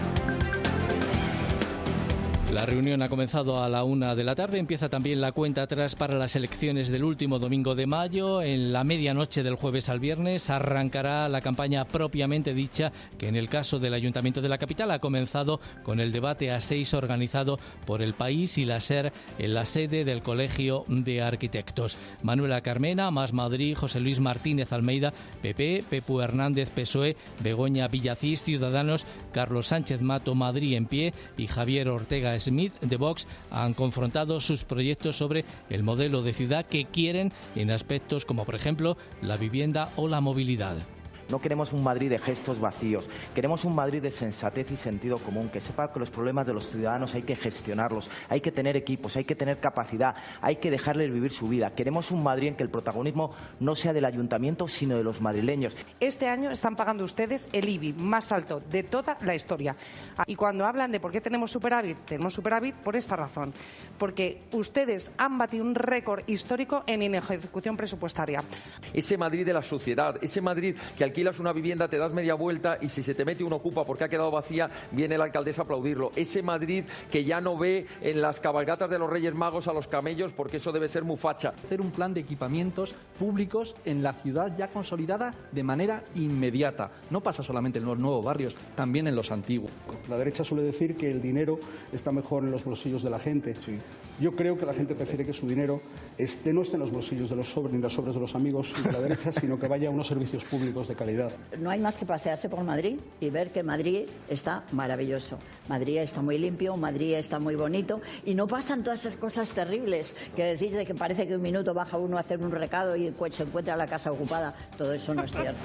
Speaker 2: La reunión ha comenzado a la 1 de la tarde. Empieza también la cuenta atrás para las elecciones del último domingo de mayo. En la medianoche del jueves al viernes arrancará la campaña propiamente dicha, que en el caso del Ayuntamiento de la capital ha comenzado con el debate a 6 organizado por El País y la SER en la sede del Colegio de Arquitectos. Manuela Carmena, Más Madrid, José Luis Martínez Almeida, PP, Pepu Hernández, PSOE, Begoña Villacís, Ciudadanos, Carlos Sánchez Mato, Madrid en Pie, y Javier Ortega Smith de Vox han confrontado sus proyectos sobre el modelo de ciudad que quieren en aspectos como, por ejemplo, la vivienda o la movilidad.
Speaker 4: No queremos un Madrid de gestos vacíos, queremos un Madrid de sensatez y sentido común, que sepa que los problemas de los ciudadanos hay que gestionarlos, hay que tener equipos, hay que tener capacidad, hay que dejarles vivir su vida. Queremos un Madrid en que el protagonismo no sea del ayuntamiento, sino de los madrileños.
Speaker 5: Este año están pagando ustedes el IBI más alto de toda la historia. Y cuando hablan de por qué tenemos superávit por esta razón, porque ustedes han batido un récord histórico en inejecución presupuestaria.
Speaker 6: Ese Madrid de la sociedad, ese Madrid que alquilas una vivienda, te das media vuelta y si se te mete uno ocupa porque ha quedado vacía, viene la alcaldesa a aplaudirlo. Ese Madrid que ya no ve en las cabalgatas de los Reyes Magos a los camellos, porque eso debe ser muy facha.
Speaker 18: Hacer un plan de equipamientos públicos en la ciudad ya consolidada de manera inmediata. No pasa solamente en los nuevos barrios, también en los antiguos.
Speaker 19: La derecha suele decir que el dinero está mejor en los bolsillos de la gente. Sí. Yo creo que la gente prefiere que su dinero no esté en los bolsillos de los sobres ni en los sobres de los amigos de la derecha, sino que vaya a unos servicios públicos de calidad.
Speaker 16: No hay más que pasearse por Madrid y ver que Madrid está maravilloso. Madrid está muy limpio, Madrid está muy bonito y no pasan todas esas cosas terribles que decís de que parece que un minuto baja uno a hacer un recado y se encuentra la casa ocupada. Todo eso no es cierto.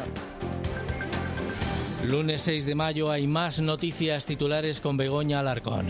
Speaker 2: Lunes 6 de mayo hay más noticias titulares con Begoña Alarcón.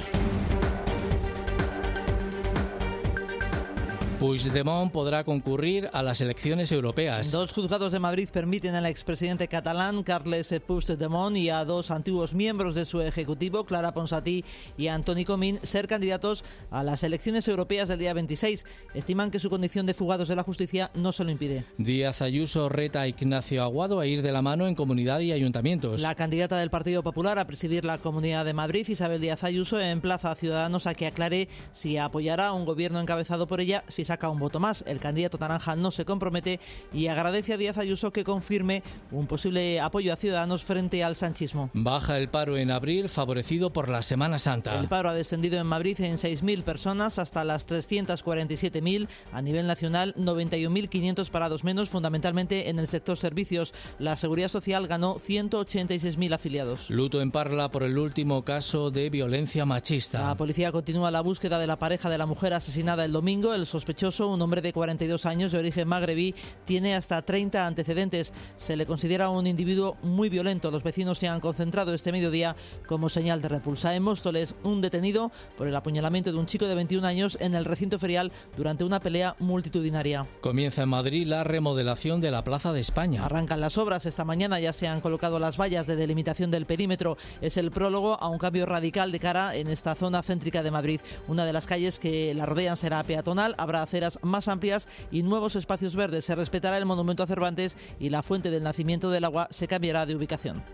Speaker 2: Puigdemont podrá concurrir a las elecciones europeas.
Speaker 20: 2 juzgados de Madrid permiten al expresidente catalán Carles Puigdemont y a 2 antiguos miembros de su ejecutivo, Clara Ponsatí y Antoni Comín, ser candidatos a las elecciones europeas del día 26. Estiman que su condición de fugados de la justicia no se lo impide.
Speaker 2: Díaz Ayuso reta a Ignacio Aguado a ir de la mano en comunidad y ayuntamientos.
Speaker 20: La candidata del Partido Popular a presidir la Comunidad de Madrid, Isabel Díaz Ayuso, emplaza a Ciudadanos a que aclare si apoyará a un gobierno encabezado por ella si saca un voto más. El candidato naranja no se compromete y agradece a Díaz Ayuso que confirme un posible apoyo a Ciudadanos frente al sanchismo.
Speaker 2: Baja el paro en abril, favorecido por la Semana Santa.
Speaker 20: El paro ha descendido en Madrid en 6.000 personas hasta las 347.000. A nivel nacional, 91.500 parados menos, fundamentalmente en el sector servicios. La Seguridad Social ganó 186.000 afiliados.
Speaker 2: Luto en Parla por el último caso de violencia machista.
Speaker 20: La policía continúa la búsqueda de la pareja de la mujer asesinada el domingo. El sospechoso, un hombre de 42 años de origen magrebí, tiene hasta 30 antecedentes. Se le considera un individuo muy violento. Los vecinos se han concentrado este mediodía como señal de repulsa. En Móstoles, un detenido por el apuñalamiento de un chico de 21 años en el recinto ferial durante una pelea multitudinaria.
Speaker 2: Comienza en Madrid la remodelación de la Plaza de España.
Speaker 20: Arrancan las obras. Esta mañana ya se han colocado las vallas de delimitación del perímetro. Es el prólogo a un cambio radical de cara en esta zona céntrica de Madrid. Una de las calles que la rodean será peatonal, habrá aceras más amplias y nuevos espacios verdes. Se respetará el monumento a Cervantes y la fuente del nacimiento del agua se cambiará de ubicación.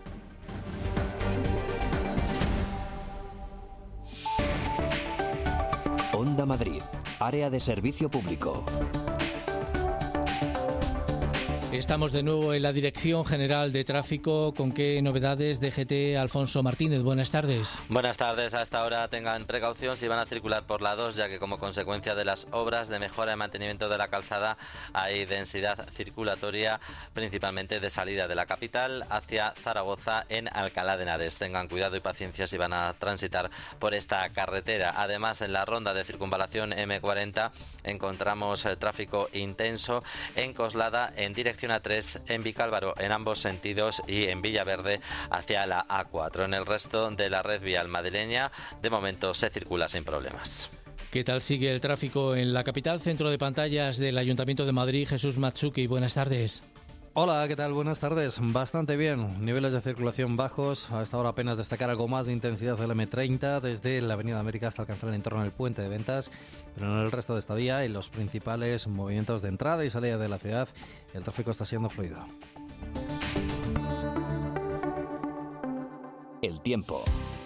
Speaker 1: Onda Madrid, área de servicio público.
Speaker 2: Estamos de nuevo en la Dirección General de Tráfico. ¿Con qué novedades? DGT, Alfonso Martínez, buenas tardes.
Speaker 7: Buenas tardes. A esta hora tengan precaución si van a circular por la 2, ya que como consecuencia de las obras de mejora y mantenimiento de la calzada hay densidad circulatoria, principalmente de salida de la capital hacia Zaragoza en Alcalá de Henares. Tengan cuidado y paciencia si van a transitar por esta carretera. Además, en la ronda de circunvalación M40 encontramos tráfico intenso en Coslada en dirección A3, en Vicálvaro en ambos sentidos y en Villaverde hacia la A4. En el resto de la red vial madrileña, de momento se circula sin problemas.
Speaker 2: ¿Qué tal sigue el tráfico en la capital? Centro de pantallas del Ayuntamiento de Madrid, Jesús Matsuki, buenas tardes.
Speaker 18: Hola, ¿qué tal? Buenas tardes. Bastante bien. Niveles de circulación bajos. A esta hora apenas destacar algo más de intensidad del M30 desde la Avenida América hasta alcanzar el entorno del Puente de Ventas. Pero en el resto de esta vía, en los principales movimientos de entrada y salida de la ciudad, el tráfico está siendo fluido.
Speaker 1: El tiempo.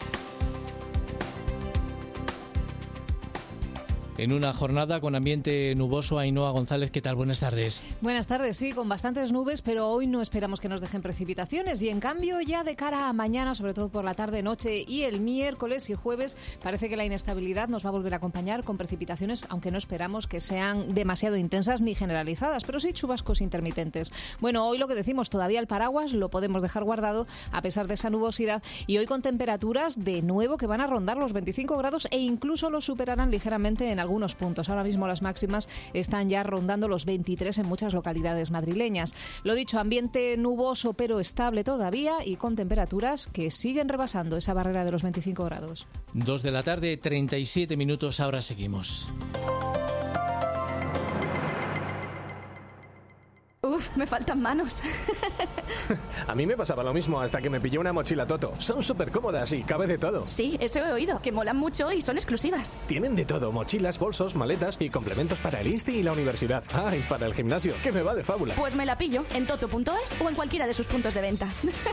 Speaker 2: En una jornada con ambiente nuboso, Ainhoa González, ¿qué tal? Buenas tardes.
Speaker 8: Buenas tardes, sí, con bastantes nubes, pero hoy no esperamos que nos dejen precipitaciones y en cambio ya de cara a mañana, sobre todo por la tarde-noche y el miércoles y jueves, parece que la inestabilidad nos va a volver a acompañar con precipitaciones, aunque no esperamos que sean demasiado intensas ni generalizadas, pero sí chubascos intermitentes. Bueno, hoy lo que decimos, todavía el paraguas lo podemos dejar guardado a pesar de esa nubosidad y hoy con temperaturas de nuevo que van a rondar los 25 grados e incluso los superarán ligeramente en algunos puntos. Ahora mismo las máximas están ya rondando los 23 en muchas localidades madrileñas. Lo dicho, ambiente nuboso pero estable todavía y con temperaturas que siguen rebasando esa barrera de los 25 grados.
Speaker 2: 2 de la tarde, 37 minutos, ahora seguimos.
Speaker 10: Uf, me faltan manos.
Speaker 12: A mí me pasaba lo mismo hasta que me pillé una mochila Toto. Son súper cómodas y cabe de todo.
Speaker 10: Sí, eso he oído, que molan mucho y son exclusivas.
Speaker 12: Tienen de todo, mochilas, bolsos, maletas y complementos para el Insti y la universidad. Ah, y para el gimnasio, que me va de fábula.
Speaker 10: Pues me la pillo en toto.es o en cualquiera de sus puntos de venta.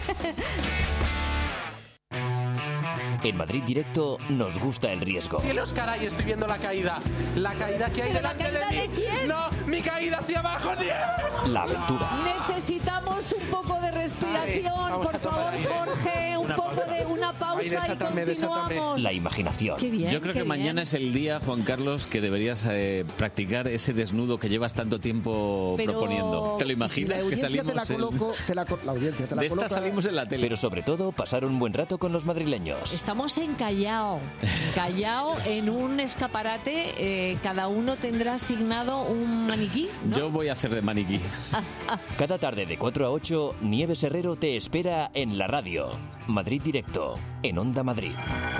Speaker 1: En Madrid Directo nos gusta el riesgo.
Speaker 21: ¡Cielos, caray! Estoy viendo la caída. La caída que hay delante de mí.
Speaker 8: ¿De quién?
Speaker 21: ¡No! ¡Mi caída hacia abajo, Nieves!
Speaker 1: La aventura.
Speaker 8: Necesitamos un poco de respiración. Por favor, Jorge, un poco de una pausa y continuamos.
Speaker 1: La imaginación.
Speaker 8: Qué bien,
Speaker 22: yo creo que mañana es el día, Juan Carlos, que deberías practicar ese desnudo que llevas tanto tiempo proponiendo. ¿Te lo imaginas? Que salimos
Speaker 23: la audiencia te la
Speaker 22: de esta salimos en la tele.
Speaker 1: Pero sobre todo, pasar un buen rato con los madrileños.
Speaker 8: Estamos en Callao, en un escaparate, cada uno tendrá asignado un maniquí, ¿no?
Speaker 22: Yo voy a hacer de maniquí.
Speaker 1: Cada tarde de 4 a 8, Nieves Herrero te espera en la radio. Madrid Directo, en Onda Madrid.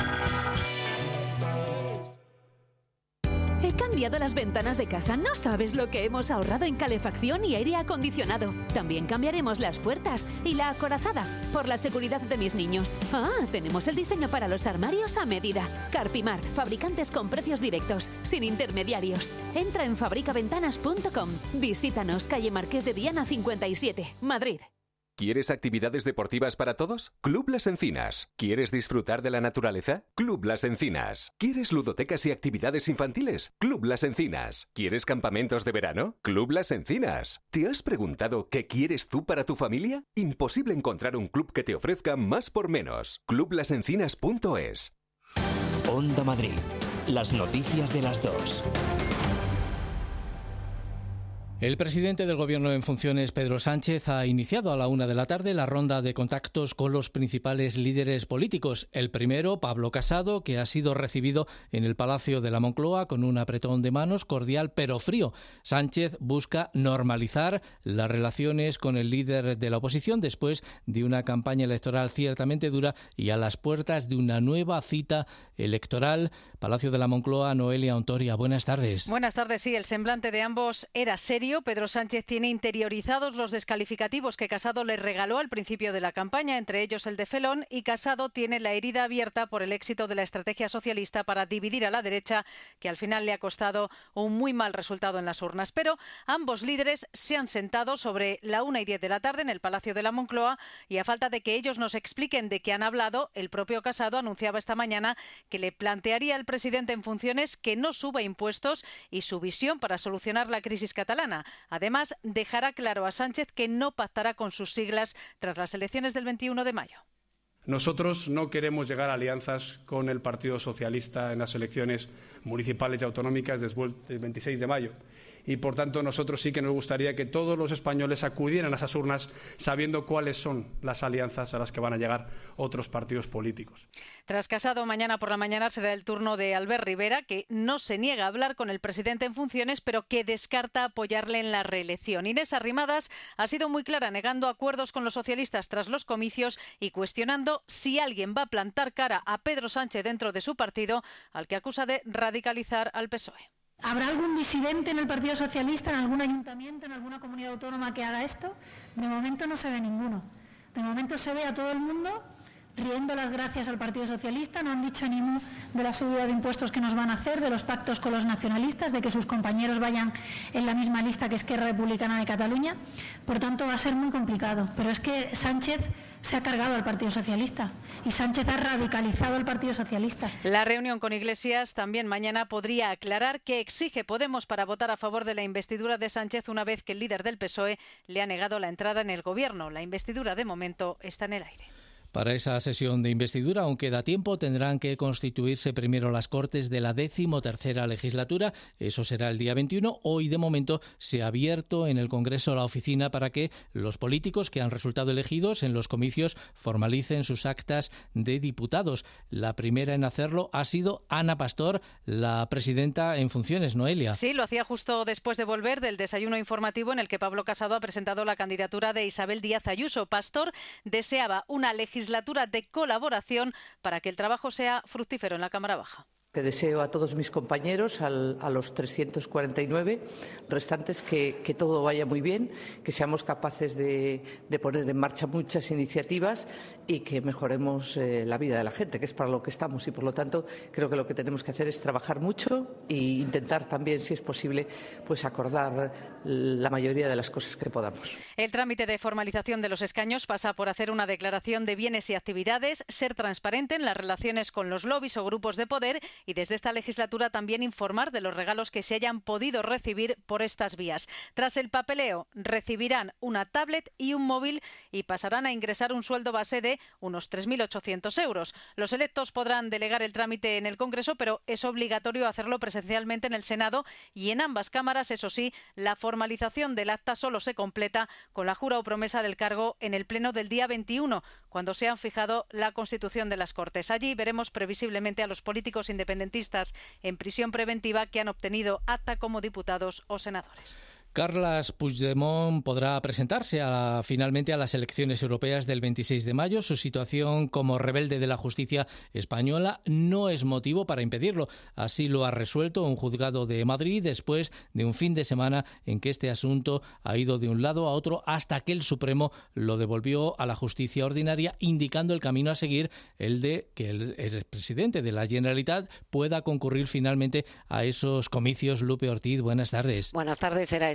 Speaker 24: He cambiado las ventanas de casa. No sabes lo que hemos ahorrado en calefacción y aire acondicionado. También cambiaremos las puertas y la acorazada por la seguridad de mis niños. Ah, tenemos el diseño para los armarios a medida. Carpimart, fabricantes con precios directos, sin intermediarios. Entra en fabricaventanas.com. Visítanos, calle Marqués de Viana 57, Madrid.
Speaker 9: ¿Quieres actividades deportivas para todos? Club Las Encinas. ¿Quieres disfrutar de la naturaleza? Club Las Encinas. ¿Quieres ludotecas y actividades infantiles? Club Las Encinas. ¿Quieres campamentos de verano? Club Las Encinas. ¿Te has preguntado qué quieres tú para tu familia? Imposible encontrar un club que te ofrezca más por menos. clublasencinas.es.
Speaker 1: Onda Madrid. Las noticias de las 2.
Speaker 2: El presidente del Gobierno en funciones, Pedro Sánchez, ha iniciado a la 1 de la tarde la ronda de contactos con los principales líderes políticos. El primero, Pablo Casado, que ha sido recibido en el Palacio de la Moncloa con un apretón de manos cordial pero frío. Sánchez busca normalizar las relaciones con el líder de la oposición después de una campaña electoral ciertamente dura y a las puertas de una nueva cita electoral. Palacio de la Moncloa, Noelia Ontoria, buenas tardes.
Speaker 11: Buenas tardes, sí, el semblante de ambos era serio. Pedro Sánchez tiene interiorizados los descalificativos que Casado le regaló al principio de la campaña, entre ellos el de felón, y Casado tiene la herida abierta por el éxito de la estrategia socialista para dividir a la derecha, que al final le ha costado un muy mal resultado en las urnas. Pero ambos líderes se han sentado sobre la 1:10 de la tarde en el Palacio de la Moncloa y a falta de que ellos nos expliquen de qué han hablado, el propio Casado anunciaba esta mañana que le plantearía al presidente en funciones que no suba impuestos y su visión para solucionar la crisis catalana. Además, dejará claro a Sánchez que no pactará con sus siglas tras las elecciones del 21 de mayo.
Speaker 3: Nosotros no queremos llegar a alianzas con el Partido Socialista en las elecciones municipales y autonómicas después del 26 de mayo. Y, por tanto, nosotros sí que nos gustaría que todos los españoles acudieran a esas urnas sabiendo cuáles son las alianzas a las que van a llegar otros partidos políticos.
Speaker 11: Tras Casado, mañana por la mañana será el turno de Albert Rivera, que no se niega a hablar con el presidente en funciones, pero que descarta apoyarle en la reelección. Inés Arrimadas ha sido muy clara, negando acuerdos con los socialistas tras los comicios y cuestionando si alguien va a plantar cara a Pedro Sánchez dentro de su partido, al que acusa de radicalizar al PSOE.
Speaker 13: ¿Habrá algún disidente en el Partido Socialista, en algún ayuntamiento, en alguna comunidad autónoma que haga esto? De momento no se ve ninguno. De momento se ve a todo el mundo riendo las gracias al Partido Socialista. No han dicho ni mu de la subida de impuestos que nos van a hacer, de los pactos con los nacionalistas, de que sus compañeros vayan en la misma lista que Esquerra Republicana de Cataluña. Por tanto, va a ser muy complicado. Pero es que Sánchez se ha cargado al Partido Socialista y Sánchez ha radicalizado al Partido Socialista.
Speaker 11: La reunión con Iglesias también mañana podría aclarar qué exige Podemos para votar a favor de la investidura de Sánchez una vez que el líder del PSOE le ha negado la entrada en el gobierno. La investidura de momento está en el aire.
Speaker 2: Para esa sesión de investidura, aún queda tiempo, tendrán que constituirse primero las Cortes de la 13ª legislatura. Eso será el día 21. Hoy, de momento, se ha abierto en el Congreso la oficina para que los políticos que han resultado elegidos en los comicios formalicen sus actas de diputados. La primera en hacerlo ha sido Ana Pastor, la presidenta en funciones, Noelia.
Speaker 11: Sí, lo hacía justo después de volver del desayuno informativo en el que Pablo Casado ha presentado la candidatura de Isabel Díaz Ayuso. Pastor deseaba una legislatura de colaboración para que el trabajo sea fructífero en la Cámara Baja.
Speaker 14: Que deseo a todos mis compañeros, a los 349 restantes, que todo vaya muy bien, que seamos capaces de poner en marcha muchas iniciativas y que mejoremos la vida de la gente, que es para lo que estamos. Y, por lo tanto, creo que lo que tenemos que hacer es trabajar mucho e intentar también, si es posible, pues acordar la mayoría de las cosas que podamos.
Speaker 11: El trámite de formalización de los escaños pasa por hacer una declaración de bienes y actividades, ser transparente en las relaciones con los lobbies o grupos de poder y desde esta legislatura también informar de los regalos que se hayan podido recibir por estas vías. Tras el papeleo, recibirán una tablet y un móvil y pasarán a ingresar un sueldo base de unos 3.800 euros. Los electos podrán delegar el trámite en el Congreso, pero es obligatorio hacerlo presencialmente en el Senado y en ambas cámaras. Eso sí, la formalización del acta solo se completa con la jura o promesa del cargo en el pleno del día 21, cuando se han fijado la constitución de las Cortes. Allí veremos previsiblemente a los políticos independentistas en prisión preventiva que han obtenido acta como diputados o senadores.
Speaker 2: Carles Puigdemont podrá presentarse finalmente a las elecciones europeas del 26 de mayo. Su situación como rebelde de la justicia española no es motivo para impedirlo. Así lo ha resuelto un juzgado de Madrid después de un fin de semana en que este asunto ha ido de un lado a otro hasta que el Supremo lo devolvió a la justicia ordinaria, indicando el camino a seguir, el de que el expresidente de la Generalitat pueda concurrir finalmente a esos comicios. Lupe Ortiz, buenas tardes.
Speaker 25: Buenas tardes. Era ese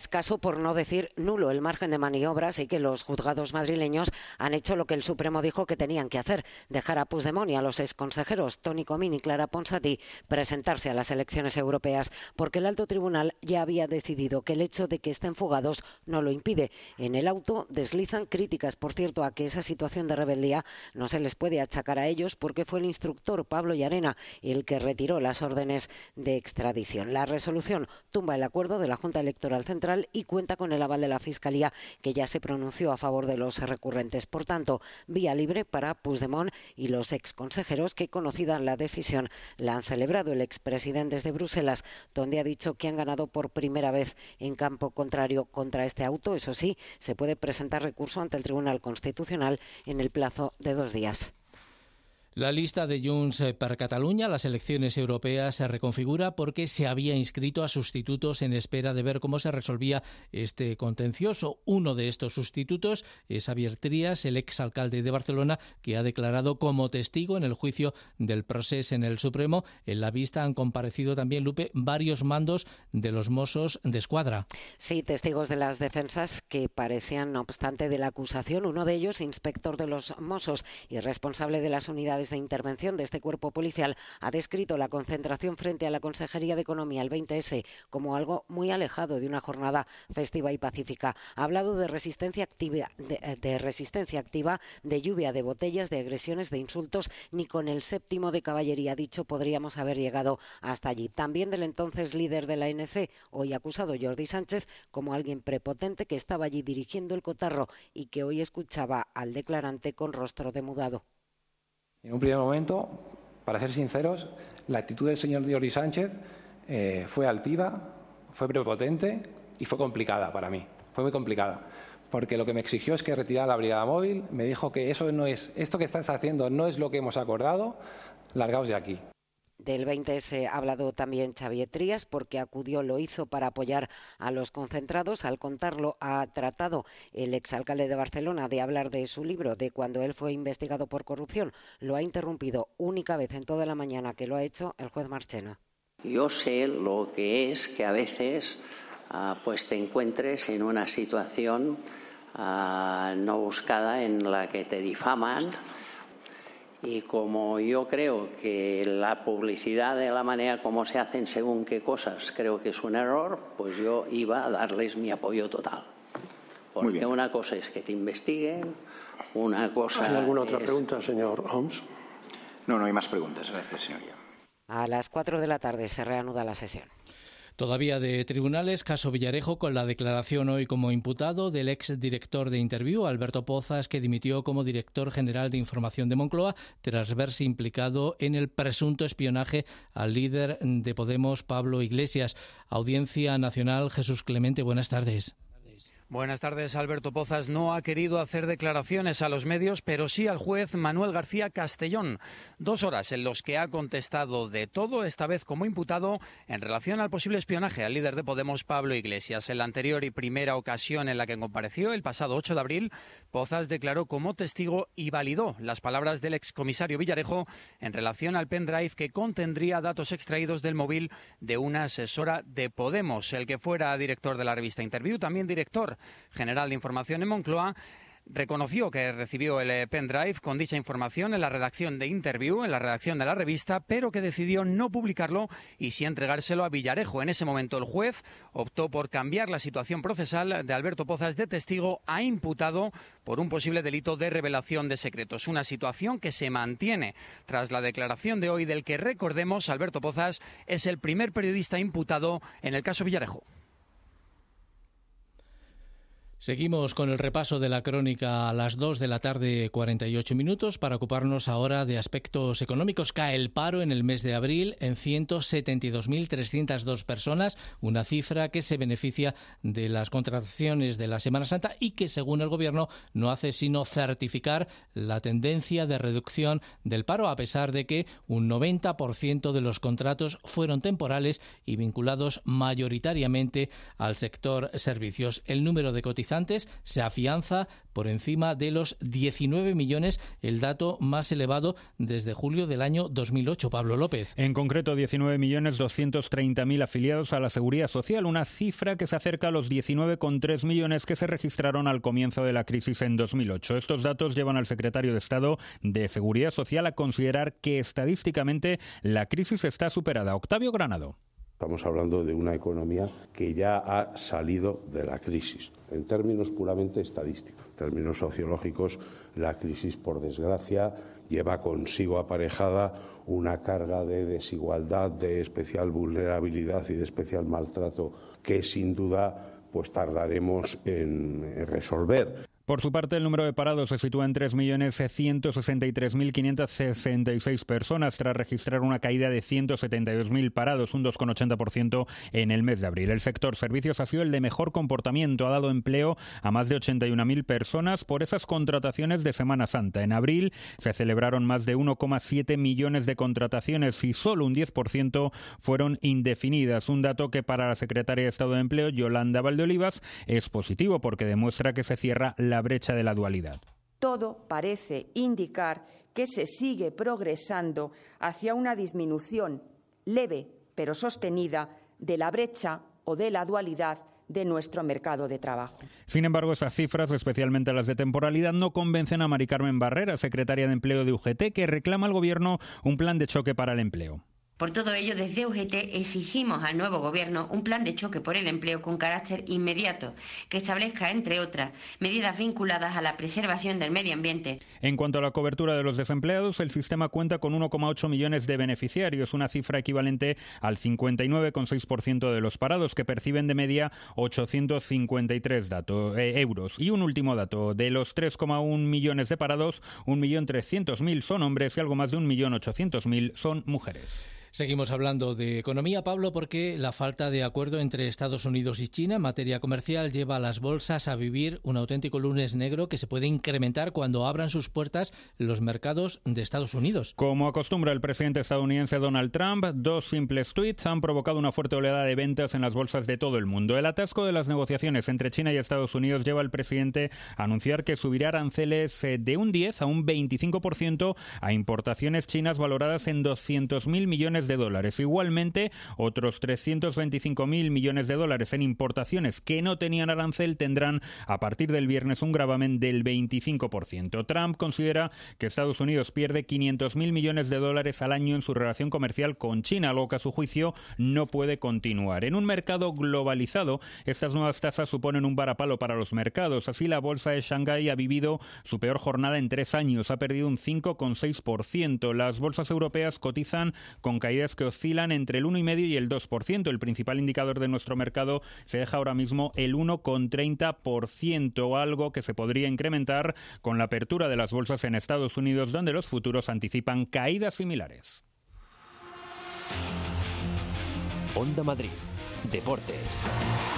Speaker 4: escaso, por no decir nulo, el margen de maniobra, así que los juzgados madrileños han hecho lo que el Supremo dijo que tenían que hacer: dejar a Puigdemont y a los exconsejeros Toni Comín y Clara Ponsatí presentarse a las elecciones europeas, porque el alto tribunal ya había decidido que el hecho de que estén fugados no lo impide. En el auto deslizan críticas, por cierto, a que esa situación de rebeldía no se les puede achacar a ellos, porque fue el instructor Pablo Llarena el que retiró las órdenes de extradición. La resolución tumba el acuerdo de la Junta Electoral Central y cuenta con el aval de la Fiscalía, que ya se pronunció a favor de los recurrentes. Por tanto, vía libre para Puigdemont y los exconsejeros, que, conocida la decisión, la han celebrado. El expresidente desde Bruselas, donde ha dicho que han ganado por primera vez en campo contrario contra este auto. Eso sí, se puede presentar recurso ante el Tribunal Constitucional en el plazo de 2 días.
Speaker 2: La lista de Junts per Catalunya a las elecciones europeas se reconfigura porque se había inscrito a sustitutos en espera de ver cómo se resolvía este contencioso. Uno de estos sustitutos es Xavier Trias, el exalcalde de Barcelona, que ha declarado como testigo en el juicio del procés en el Supremo. En la vista han comparecido también, Lupe, varios mandos de los Mossos d'Esquadra.
Speaker 4: Sí, testigos de las defensas que parecían, no obstante, de la acusación. Uno de ellos, inspector de los Mossos y responsable de las unidades de intervención de este cuerpo policial, ha descrito la concentración frente a la Consejería de Economía, el 20S, como algo muy alejado de una jornada festiva y pacífica. Ha hablado de resistencia activa, de lluvia de botellas, de agresiones, de insultos. Ni con el 7º de caballería, ha dicho, podríamos haber llegado hasta allí. También del entonces líder de la ANC, hoy acusado Jordi Sánchez, como alguien prepotente que estaba allí dirigiendo el cotarro y que hoy escuchaba al declarante con rostro demudado.
Speaker 5: En un primer momento, para ser sinceros, la actitud del señor Jordi Sánchez fue altiva, fue prepotente y fue complicada para mí. Fue muy complicada, porque lo que me exigió es que retirara la brigada móvil. Me dijo que esto que estás haciendo no es lo que hemos acordado, largaos de aquí.
Speaker 4: Del 20S ha hablado también Xavier Trias, porque acudió, lo hizo para apoyar a los concentrados. Al contarlo, ha tratado el exalcalde de Barcelona de hablar de su libro, de cuando él fue investigado por corrupción. Lo ha interrumpido, única vez en toda la mañana que lo ha hecho, el juez Marchena.
Speaker 15: Yo sé lo que es que a veces pues te encuentres en una situación no buscada en la que te difaman. Y como yo creo que la publicidad de la manera como se hacen según qué cosas creo que es un error, pues yo iba a darles mi apoyo total. Porque una cosa es que te investiguen, una cosa
Speaker 17: ¿Hay alguna otra pregunta, señor Homs?
Speaker 25: No hay más preguntas. Gracias, señoría.
Speaker 4: A las 4 de la tarde se reanuda la sesión.
Speaker 2: Todavía de tribunales, caso Villarejo, con la declaración hoy como imputado del exdirector de Interviú, Alberto Pozas, que dimitió como director general de Información de Moncloa tras verse implicado en el presunto espionaje al líder de Podemos, Pablo Iglesias. Audiencia Nacional, Jesús Clemente, buenas tardes.
Speaker 26: Buenas tardes. Alberto Pozas no ha querido hacer declaraciones a los medios, pero sí al juez Manuel García Castellón. 2 horas en los que ha contestado de todo, esta vez como imputado, en relación al posible espionaje al líder de Podemos, Pablo Iglesias. En la anterior y primera ocasión en la que compareció, el pasado 8 de abril, Pozas declaró como testigo y validó las palabras del excomisario Villarejo en relación al pendrive que contendría datos extraídos del móvil de una asesora de Podemos. El que fuera director de la revista Interviú, también director general de Información en Moncloa, reconoció que recibió el pendrive con dicha información en la redacción de Interviú, en la redacción de la revista, pero que decidió no publicarlo y sí entregárselo a Villarejo. En ese momento el juez optó por cambiar la situación procesal de Alberto Pozas de testigo a imputado por un posible delito de revelación de secretos. Una situación que se mantiene tras la declaración de hoy del que, recordemos, Alberto Pozas es el primer periodista imputado en el caso Villarejo.
Speaker 2: Seguimos con el repaso de la crónica a las 2 de la tarde, 48 minutos, para ocuparnos ahora de aspectos económicos. Cae el paro en el mes de abril en 172.302 personas, una cifra que se beneficia de las contrataciones de la Semana Santa y que, según el Gobierno, no hace sino certificar la tendencia de reducción del paro, a pesar de que un 90% de los contratos fueron temporales y vinculados mayoritariamente al sector servicios. El número de cotizaciones fertilizantes se afianza por encima de los 19 millones, el dato más elevado desde julio del año 2008. Pablo López.
Speaker 6: En concreto, 19.230.000 afiliados a la Seguridad Social, una cifra que se acerca a los 19,3 millones que se registraron al comienzo de la crisis en 2008. Estos datos llevan al secretario de Estado de Seguridad Social a considerar que estadísticamente la crisis está superada. Octavio Granado.
Speaker 7: Estamos hablando de una economía que ya ha salido de la crisis, en términos puramente estadísticos. En términos sociológicos, la crisis, por desgracia, lleva consigo aparejada una carga de desigualdad, de especial vulnerabilidad y de especial maltrato que, sin duda, pues tardaremos en resolver.
Speaker 6: Por su parte, el número de parados se sitúa en 3.163.566 personas, tras registrar una caída de 172.000 parados, un 2,80% en el mes de abril. El sector servicios ha sido el de mejor comportamiento, ha dado empleo a más de 81.000 personas por esas contrataciones de Semana Santa. En abril se celebraron más de 1,7 millones de contrataciones y solo un 10% fueron indefinidas, un dato que para la secretaria de Estado de Empleo, Yolanda Valdeolivas, es positivo porque demuestra que se cierra la brecha de la dualidad.
Speaker 16: Todo parece indicar que se sigue progresando hacia una disminución leve pero sostenida de la brecha o de la dualidad de nuestro mercado de trabajo.
Speaker 6: Sin embargo, esas cifras, especialmente las de temporalidad, no convencen a Mari Carmen Barrera, secretaria de Empleo de UGT, que reclama al Gobierno un plan de choque para el empleo.
Speaker 18: Por todo ello, desde UGT exigimos al nuevo Gobierno un plan de choque por el empleo con carácter inmediato, que establezca, entre otras, medidas vinculadas a la preservación del medio ambiente.
Speaker 6: En cuanto a la cobertura de los desempleados, el sistema cuenta con 1,8 millones de beneficiarios, una cifra equivalente al 59,6% de los parados, que perciben de media 853 euros. Y un último dato, de los 3,1 millones de parados, 1.300.000 son hombres y algo más de 1.800.000 son mujeres.
Speaker 2: Seguimos hablando de economía, Pablo, porque la falta de acuerdo entre Estados Unidos y China en materia comercial lleva a las bolsas a vivir un auténtico lunes negro que se puede incrementar cuando abran sus puertas los mercados de Estados Unidos.
Speaker 6: Como acostumbra el presidente estadounidense Donald Trump, dos simples tweets han provocado una fuerte oleada de ventas en las bolsas de todo el mundo. El atasco de las negociaciones entre China y Estados Unidos lleva al presidente a anunciar que subirá aranceles de un 10 a un 25% a importaciones chinas valoradas en 200.000 millones de dólares. Igualmente, otros 325.000 millones de dólares en importaciones que no tenían arancel tendrán a partir del viernes un gravamen del 25%. Trump considera que Estados Unidos pierde 500.000 millones de dólares al año en su relación comercial con China, algo que a su juicio no puede continuar. En un mercado globalizado, estas nuevas tasas suponen un varapalo para los mercados. Así, la bolsa de Shanghái ha vivido su peor jornada en 3 años, ha perdido un 5,6%. Las bolsas europeas cotizan con caídas que oscilan entre el 1,5% y el 2%. El principal indicador de nuestro mercado se deja ahora mismo el 1,30%, algo que se podría incrementar con la apertura de las bolsas en Estados Unidos, donde los futuros anticipan caídas similares.
Speaker 1: Onda Madrid, Deportes.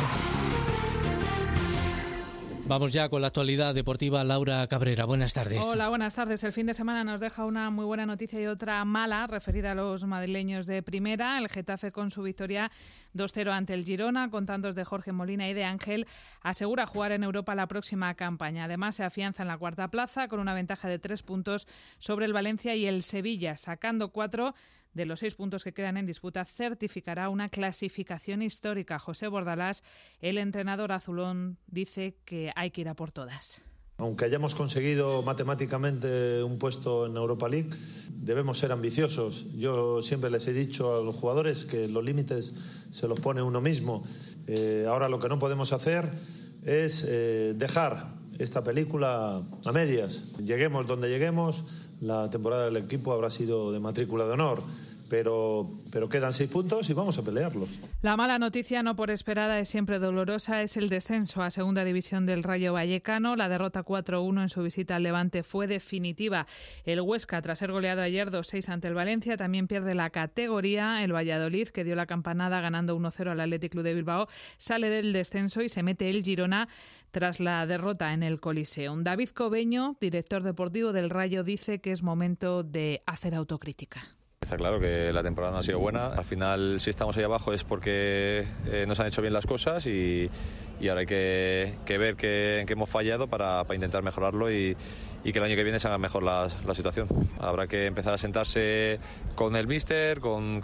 Speaker 2: Vamos ya con la actualidad deportiva. Laura Cabrera, buenas tardes.
Speaker 19: Hola, buenas tardes. El fin de semana nos deja una muy buena noticia y otra mala referida a los madrileños de primera. El Getafe, con su victoria 2-0 ante el Girona, con tantos de Jorge Molina y de Ángel, asegura jugar en Europa la próxima campaña. Además, se afianza en la cuarta plaza con una ventaja de 3 puntos sobre el Valencia y el Sevilla, sacando 4 de los 6 puntos que quedan en disputa. Certificará una clasificación histórica. José Bordalás, el entrenador azulón, dice que hay que ir a por todas.
Speaker 20: Aunque hayamos conseguido matemáticamente un puesto en Europa League, debemos ser ambiciosos. Yo siempre les he dicho a los jugadores que los límites se los pone uno mismo. Ahora lo que no podemos hacer es dejar esta película a medias. Lleguemos donde lleguemos, la temporada del equipo habrá sido de matrícula de honor. Pero quedan 6 puntos y vamos a pelearlos.
Speaker 19: La mala noticia, no por esperada, es siempre dolorosa, es el descenso a Segunda División del Rayo Vallecano. La derrota 4-1 en su visita al Levante fue definitiva. El Huesca, tras ser goleado ayer 2-6 ante el Valencia, también pierde la categoría. El Valladolid, que dio la campanada ganando 1-0 al Athletic Club de Bilbao, sale del descenso y se mete el Girona tras la derrota en el Coliseum. David Cobeño, director deportivo del Rayo, dice que es momento de hacer autocrítica.
Speaker 8: Está claro que la temporada no ha sido buena. Al final, si estamos ahí abajo es porque nos han hecho bien las cosas y ahora hay que ver en qué hemos fallado para intentar mejorarlo y que el año que viene se haga mejor la situación. Habrá que empezar a sentarse con el míster, con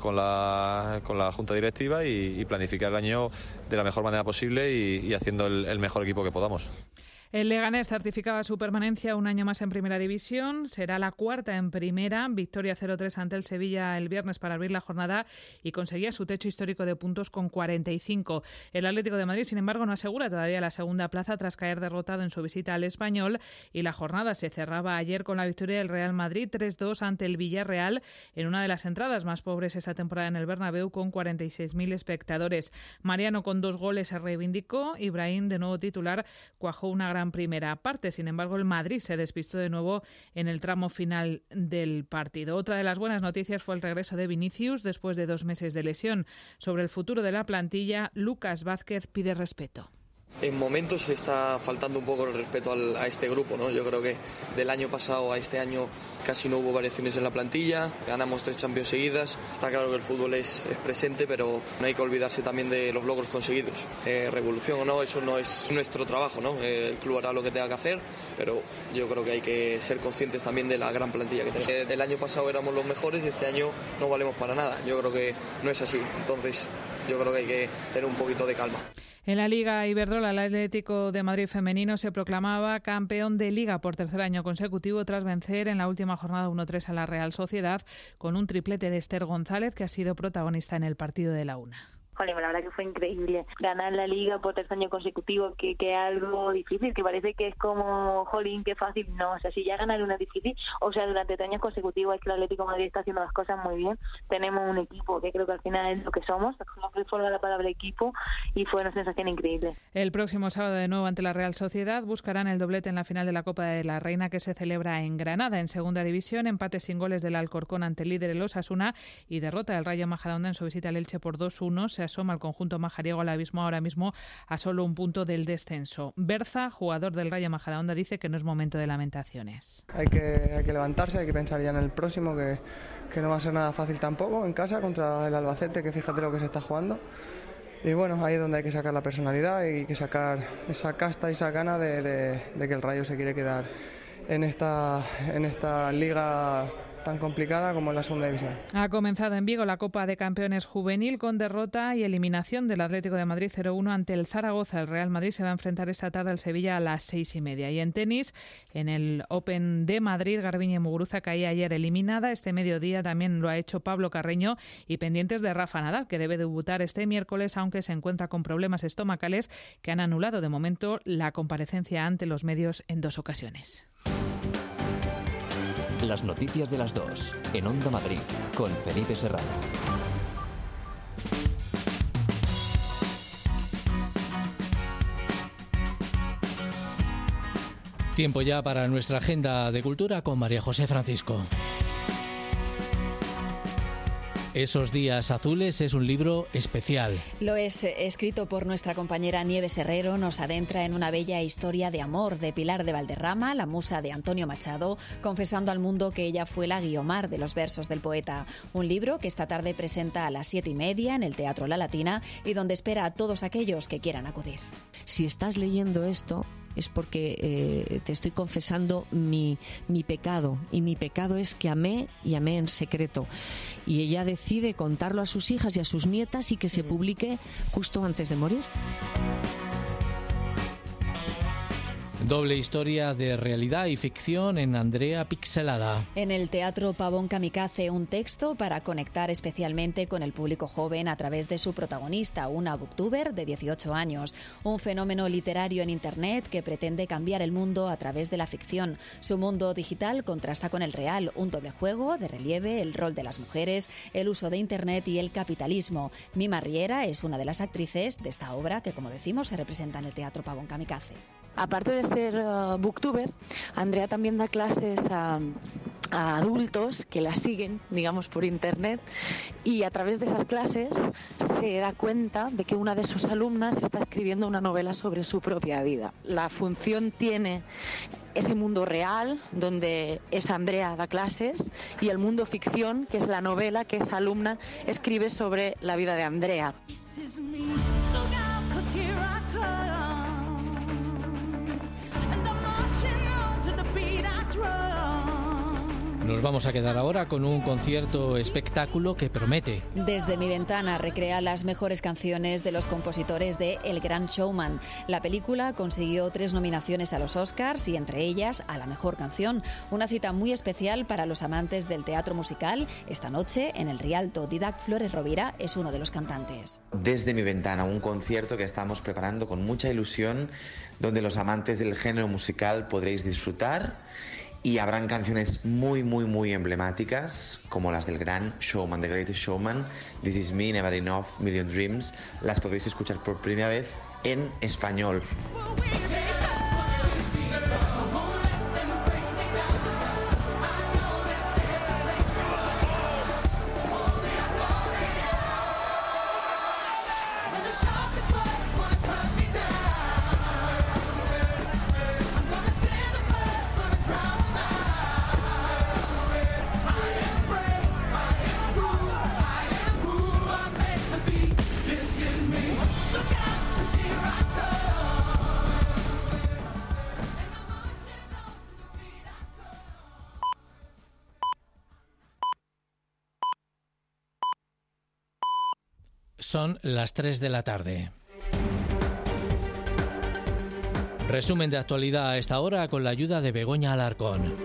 Speaker 8: la junta directiva y planificar el año de la mejor manera posible y haciendo el mejor equipo que podamos.
Speaker 19: El Leganés certificaba su permanencia un año más en Primera División. Será la cuarta en Primera. Victoria 0-3 ante el Sevilla el viernes para abrir la jornada y conseguía su techo histórico de puntos con 45. El Atlético de Madrid, sin embargo, no asegura todavía la segunda plaza tras caer derrotado en su visita al Español, y la jornada se cerraba ayer con la victoria del Real Madrid 3-2 ante el Villarreal en una de las entradas más pobres esta temporada en el Bernabéu, con 46.000 espectadores. Mariano con 2 goles se reivindicó. Ibrahim, de nuevo titular, cuajó una gran primera parte. Sin embargo, el Madrid se despistó de nuevo en el tramo final del partido. Otra de las buenas noticias fue el regreso de Vinicius después de 2 meses de lesión. Sobre el futuro de la plantilla, Lucas Vázquez pide respeto.
Speaker 10: En momentos se está faltando un poco el respeto a este grupo, ¿no? Yo creo que del año pasado a este año casi no hubo variaciones en la plantilla, ganamos 3 Champions seguidas. Está claro que el fútbol es presente, pero no hay que olvidarse también de los logros conseguidos. Revolución o no, eso no es nuestro trabajo, ¿no? El club hará lo que tenga que hacer, pero yo creo que hay que ser conscientes también de la gran plantilla que tenemos. El año pasado éramos los mejores y este año no valemos para nada. Yo creo que no es así, entonces yo creo que hay que tener un poquito de calma.
Speaker 19: En la Liga Iberdrola, el Atlético de Madrid femenino se proclamaba campeón de Liga por 3er año consecutivo tras vencer en la última jornada 1-3 a la Real Sociedad con un triplete de Esther González, que ha sido protagonista en el partido de la UNA.
Speaker 12: Joder, la verdad que fue increíble. Ganar la Liga por 3 años consecutivos, que es algo difícil, que parece que es como, jolín, qué fácil. No, o sea, si ya ganar una es difícil, o sea, durante 3 años consecutivos es que el Atlético de Madrid está haciendo las cosas muy bien. Tenemos un equipo que creo que al final es lo que somos, siempre fue la palabra equipo, y fue una sensación increíble.
Speaker 19: El próximo sábado, de nuevo ante la Real Sociedad, buscarán el doblete en la final de la Copa de la Reina, que se celebra en Granada. En segunda división, empate sin goles del Alcorcón ante el líder el Osasuna y derrota del Rayo Majadahonda en su visita al Elche por 2-1. Se asoma el conjunto majariego al abismo ahora mismo a solo un punto del descenso. Berza, jugador del Rayo Majadahonda, dice que no es momento de lamentaciones.
Speaker 21: Hay que levantarse, hay que pensar ya en el próximo, que no va a ser nada fácil tampoco en casa contra el Albacete, que fíjate lo que se está jugando. Y bueno, ahí es donde hay que sacar la personalidad y que sacar esa casta y esa gana de que el Rayo se quiere quedar en esta liga tan complicada como en la segunda división.
Speaker 19: Ha comenzado en Vigo la Copa de Campeones Juvenil con derrota y eliminación del Atlético de Madrid 0-1 ante el Zaragoza. El Real Madrid se va a enfrentar esta tarde al Sevilla a las 6:30. Y en tenis, en el Open de Madrid, Garbiñe Muguruza caía ayer eliminada. Este mediodía también lo ha hecho Pablo Carreño, y pendientes de Rafa Nadal, que debe debutar este miércoles, aunque se encuentra con problemas estomacales que han anulado de momento la comparecencia ante los medios en 2 ocasiones.
Speaker 1: Las noticias de las 2 en Onda Madrid con Felipe Serrano.
Speaker 2: Tiempo ya para nuestra agenda de cultura con María José Francisco. Esos días azules es un libro especial.
Speaker 22: Lo es, escrito por nuestra compañera Nieves Herrero, nos adentra en una bella historia de amor de Pilar de Valderrama, la musa de Antonio Machado, confesando al mundo que ella fue la Guiomar de los versos del poeta. Un libro que esta tarde presenta a las 7:30 en el Teatro La Latina y donde espera a todos aquellos que quieran acudir.
Speaker 23: Si estás leyendo esto, es porque te estoy confesando mi pecado, y mi pecado es que amé y amé en secreto, y ella decide contarlo a sus hijas y a sus nietas y que se publique justo antes de morir.
Speaker 2: Doble historia de realidad y ficción en Andrea Pixelada.
Speaker 22: En el Teatro Pavón Kamikaze, un texto para conectar especialmente con el público joven a través de su protagonista, una booktuber de 18 años. Un fenómeno literario en Internet que pretende cambiar el mundo a través de la ficción. Su mundo digital contrasta con el real, un doble juego de relieve, el rol de las mujeres, el uso de Internet y el capitalismo. Mima Riera es una de las actrices de esta obra que, como decimos, se representa en el Teatro Pavón Kamikaze.
Speaker 27: Aparte de
Speaker 3: ser booktuber, Andrea también da clases a adultos que la siguen, digamos, por internet, y a través de esas clases se da cuenta de que una de sus alumnas está escribiendo una novela sobre su propia vida. La función tiene ese mundo real, donde esa Andrea da clases, y el mundo ficción, que es la novela que esa alumna escribe sobre la vida de Andrea.
Speaker 2: Nos vamos a quedar ahora con un concierto espectáculo que promete.
Speaker 22: Desde mi ventana recrea las mejores canciones de los compositores de El Gran Showman. La película consiguió 3 nominaciones a los Oscars y entre ellas a la mejor canción. Una cita muy especial para los amantes del teatro musical. Esta noche en el Rialto, Didac Flores Rovira es uno de los cantantes.
Speaker 9: Desde mi ventana, un concierto que estamos preparando con mucha ilusión, donde los amantes del género musical podréis disfrutar. Y habrán canciones muy emblemáticas, como las del Gran Showman, The Greatest Showman, This Is Me, Never Enough, Million Dreams. Las podréis escuchar por primera vez en español.
Speaker 2: Son las 3 de la tarde. Resumen de actualidad a esta hora con la ayuda de Begoña Alarcón.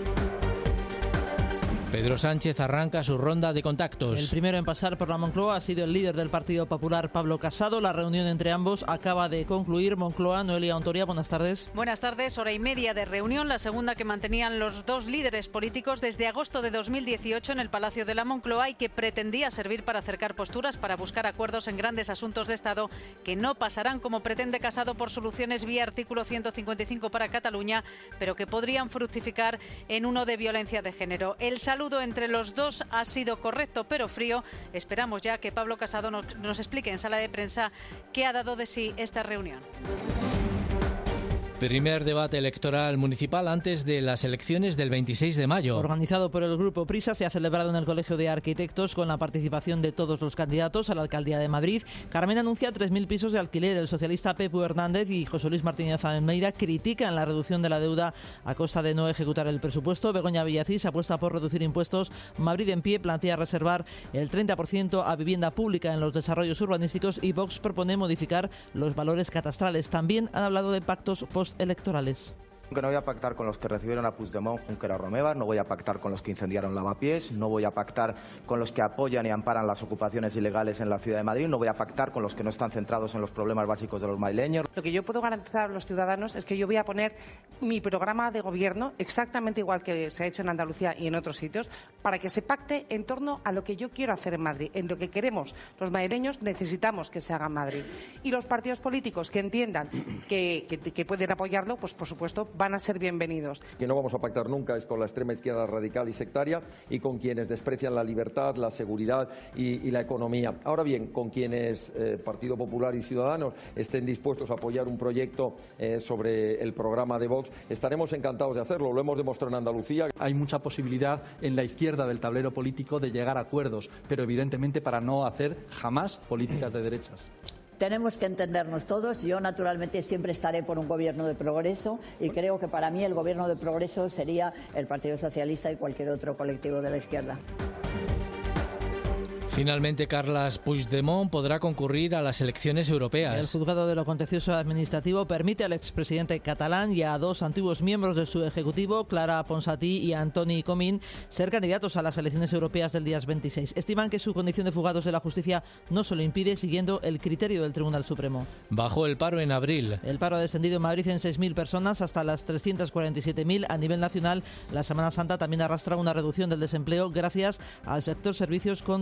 Speaker 2: Pedro Sánchez arranca su ronda de contactos.
Speaker 11: El primero en pasar por la Moncloa ha sido el líder del Partido Popular, Pablo Casado. La reunión entre ambos acaba de concluir. Moncloa, Noelia Ontoria, buenas tardes.
Speaker 13: Buenas tardes, hora y media de reunión, la segunda que mantenían los dos líderes políticos desde agosto de 2018 en el Palacio de la Moncloa y que pretendía servir para acercar posturas, para buscar acuerdos en grandes asuntos de Estado que no pasarán, como pretende Casado, por soluciones vía artículo 155 para Cataluña, pero que podrían fructificar en uno de violencia de género. El saludo entre los dos ha sido correcto, pero frío. Esperamos ya que Pablo Casado nos explique en sala de prensa qué ha dado de sí esta reunión.
Speaker 2: Primer debate electoral municipal antes de las elecciones del 26 de mayo.
Speaker 11: Organizado por el Grupo Prisa, se ha celebrado en el Colegio de Arquitectos con la participación de todos los candidatos a la Alcaldía de Madrid. Carmen anuncia 3.000 pisos de alquiler. El socialista Pepu Hernández y José Luis Martínez Almeida critican la reducción de la deuda a costa de no ejecutar el presupuesto. Begoña Villacís apuesta por reducir impuestos. Madrid en Pie plantea reservar el 30% a vivienda pública en los desarrollos urbanísticos y Vox propone modificar los valores catastrales. También han hablado de pactos postelectorales.
Speaker 14: Que no voy a pactar con los que recibieron a Puigdemont, Junqueras, Romeva, no voy a pactar con los que incendiaron Lavapiés, no voy a pactar con los que apoyan y amparan las ocupaciones ilegales en la ciudad de Madrid, no voy a pactar con los que no están centrados en los problemas básicos de los madrileños.
Speaker 24: Lo que yo puedo garantizar a los ciudadanos es que yo voy a poner mi programa de gobierno exactamente igual que se ha hecho en Andalucía y en otros sitios, para que se pacte en torno a lo que yo quiero hacer en Madrid, en lo que queremos los madrileños, necesitamos que se haga en Madrid. Y los partidos políticos que entiendan que pueden apoyarlo, pues por supuesto van a ser bienvenidos.
Speaker 27: Que no vamos a pactar nunca es con la extrema izquierda radical y sectaria y con quienes desprecian la libertad, la seguridad y la economía. Ahora bien, con quienes Partido Popular y Ciudadanos estén dispuestos a apoyar un proyecto sobre el programa de Vox, estaremos encantados de hacerlo. Lo hemos demostrado en Andalucía.
Speaker 28: Hay mucha posibilidad en la izquierda del tablero político de llegar a acuerdos, pero evidentemente para no hacer jamás políticas de derechas.
Speaker 29: Tenemos que entendernos todos. Yo, naturalmente, siempre estaré por un gobierno de progreso y creo que para mí el gobierno de progreso sería el Partido Socialista y cualquier otro colectivo de la izquierda.
Speaker 2: Finalmente, Carles Puigdemont podrá concurrir a las elecciones europeas.
Speaker 11: El juzgado de lo contencioso administrativo permite al expresidente catalán y a dos antiguos miembros de su ejecutivo, Clara Ponsatí y Antoni Comín, ser candidatos a las elecciones europeas del día 26. Estiman que su condición de fugados de la justicia no se lo impide, siguiendo el criterio del Tribunal Supremo.
Speaker 2: Bajó el paro en abril.
Speaker 11: El paro ha descendido en Madrid en 6.000 personas hasta las 347.000 a nivel nacional. La Semana Santa también arrastra una reducción del desempleo gracias al sector servicios con 91.000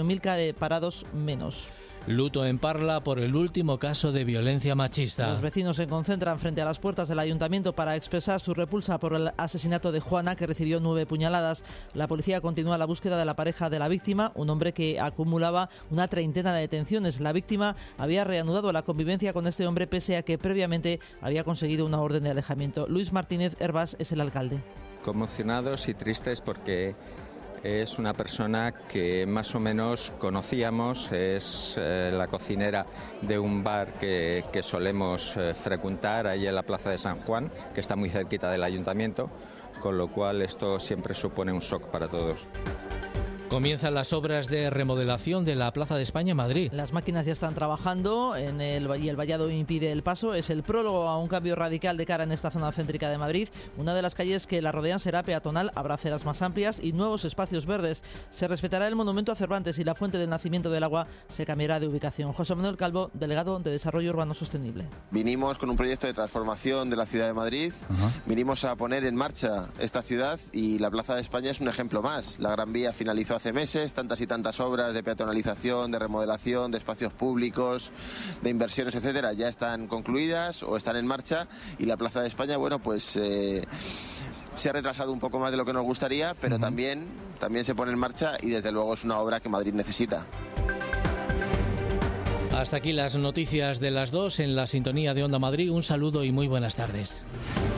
Speaker 11: 1.000 parados menos.
Speaker 2: Luto en Parla por el último caso de violencia machista.
Speaker 11: Los vecinos se concentran frente a las puertas del ayuntamiento para expresar su repulsa por el asesinato de Juana, que recibió 9 puñaladas. La policía continúa la búsqueda de la pareja de la víctima, un hombre que acumulaba una treintena de detenciones. La víctima había reanudado la convivencia con este hombre pese a que previamente había conseguido una orden de alejamiento. Luis Martínez Hervás es el alcalde.
Speaker 4: Conmocionados y tristes porque es una persona que más o menos conocíamos, es la cocinera de un bar que solemos frecuentar ahí en la Plaza de San Juan, que está muy cerquita del ayuntamiento, con lo cual esto siempre supone un shock para todos.
Speaker 2: Comienzan las obras de remodelación de la Plaza de España en Madrid.
Speaker 11: Las máquinas ya están trabajando y el vallado impide el paso. Es el prólogo a un cambio radical de cara en esta zona céntrica de Madrid. Una de las calles que la rodean será peatonal, habrá aceras más amplias y nuevos espacios verdes. Se respetará el monumento a Cervantes y la fuente del nacimiento del agua se cambiará de ubicación. José Manuel Calvo, delegado de Desarrollo Urbano Sostenible.
Speaker 5: Vinimos con un proyecto de transformación de la ciudad de Madrid. Vinimos a poner en marcha esta ciudad y la Plaza de España es un ejemplo más. La Gran Vía finalizó hace meses, tantas y tantas obras de peatonalización, de remodelación, de espacios públicos, de inversiones, etcétera, ya están concluidas o están en marcha y la Plaza de España, bueno, pues se ha retrasado un poco más de lo que nos gustaría, pero también se pone en marcha y desde luego es una obra que Madrid necesita.
Speaker 2: Hasta aquí las noticias de las 2 en la sintonía de Onda Madrid. Un saludo y muy buenas tardes.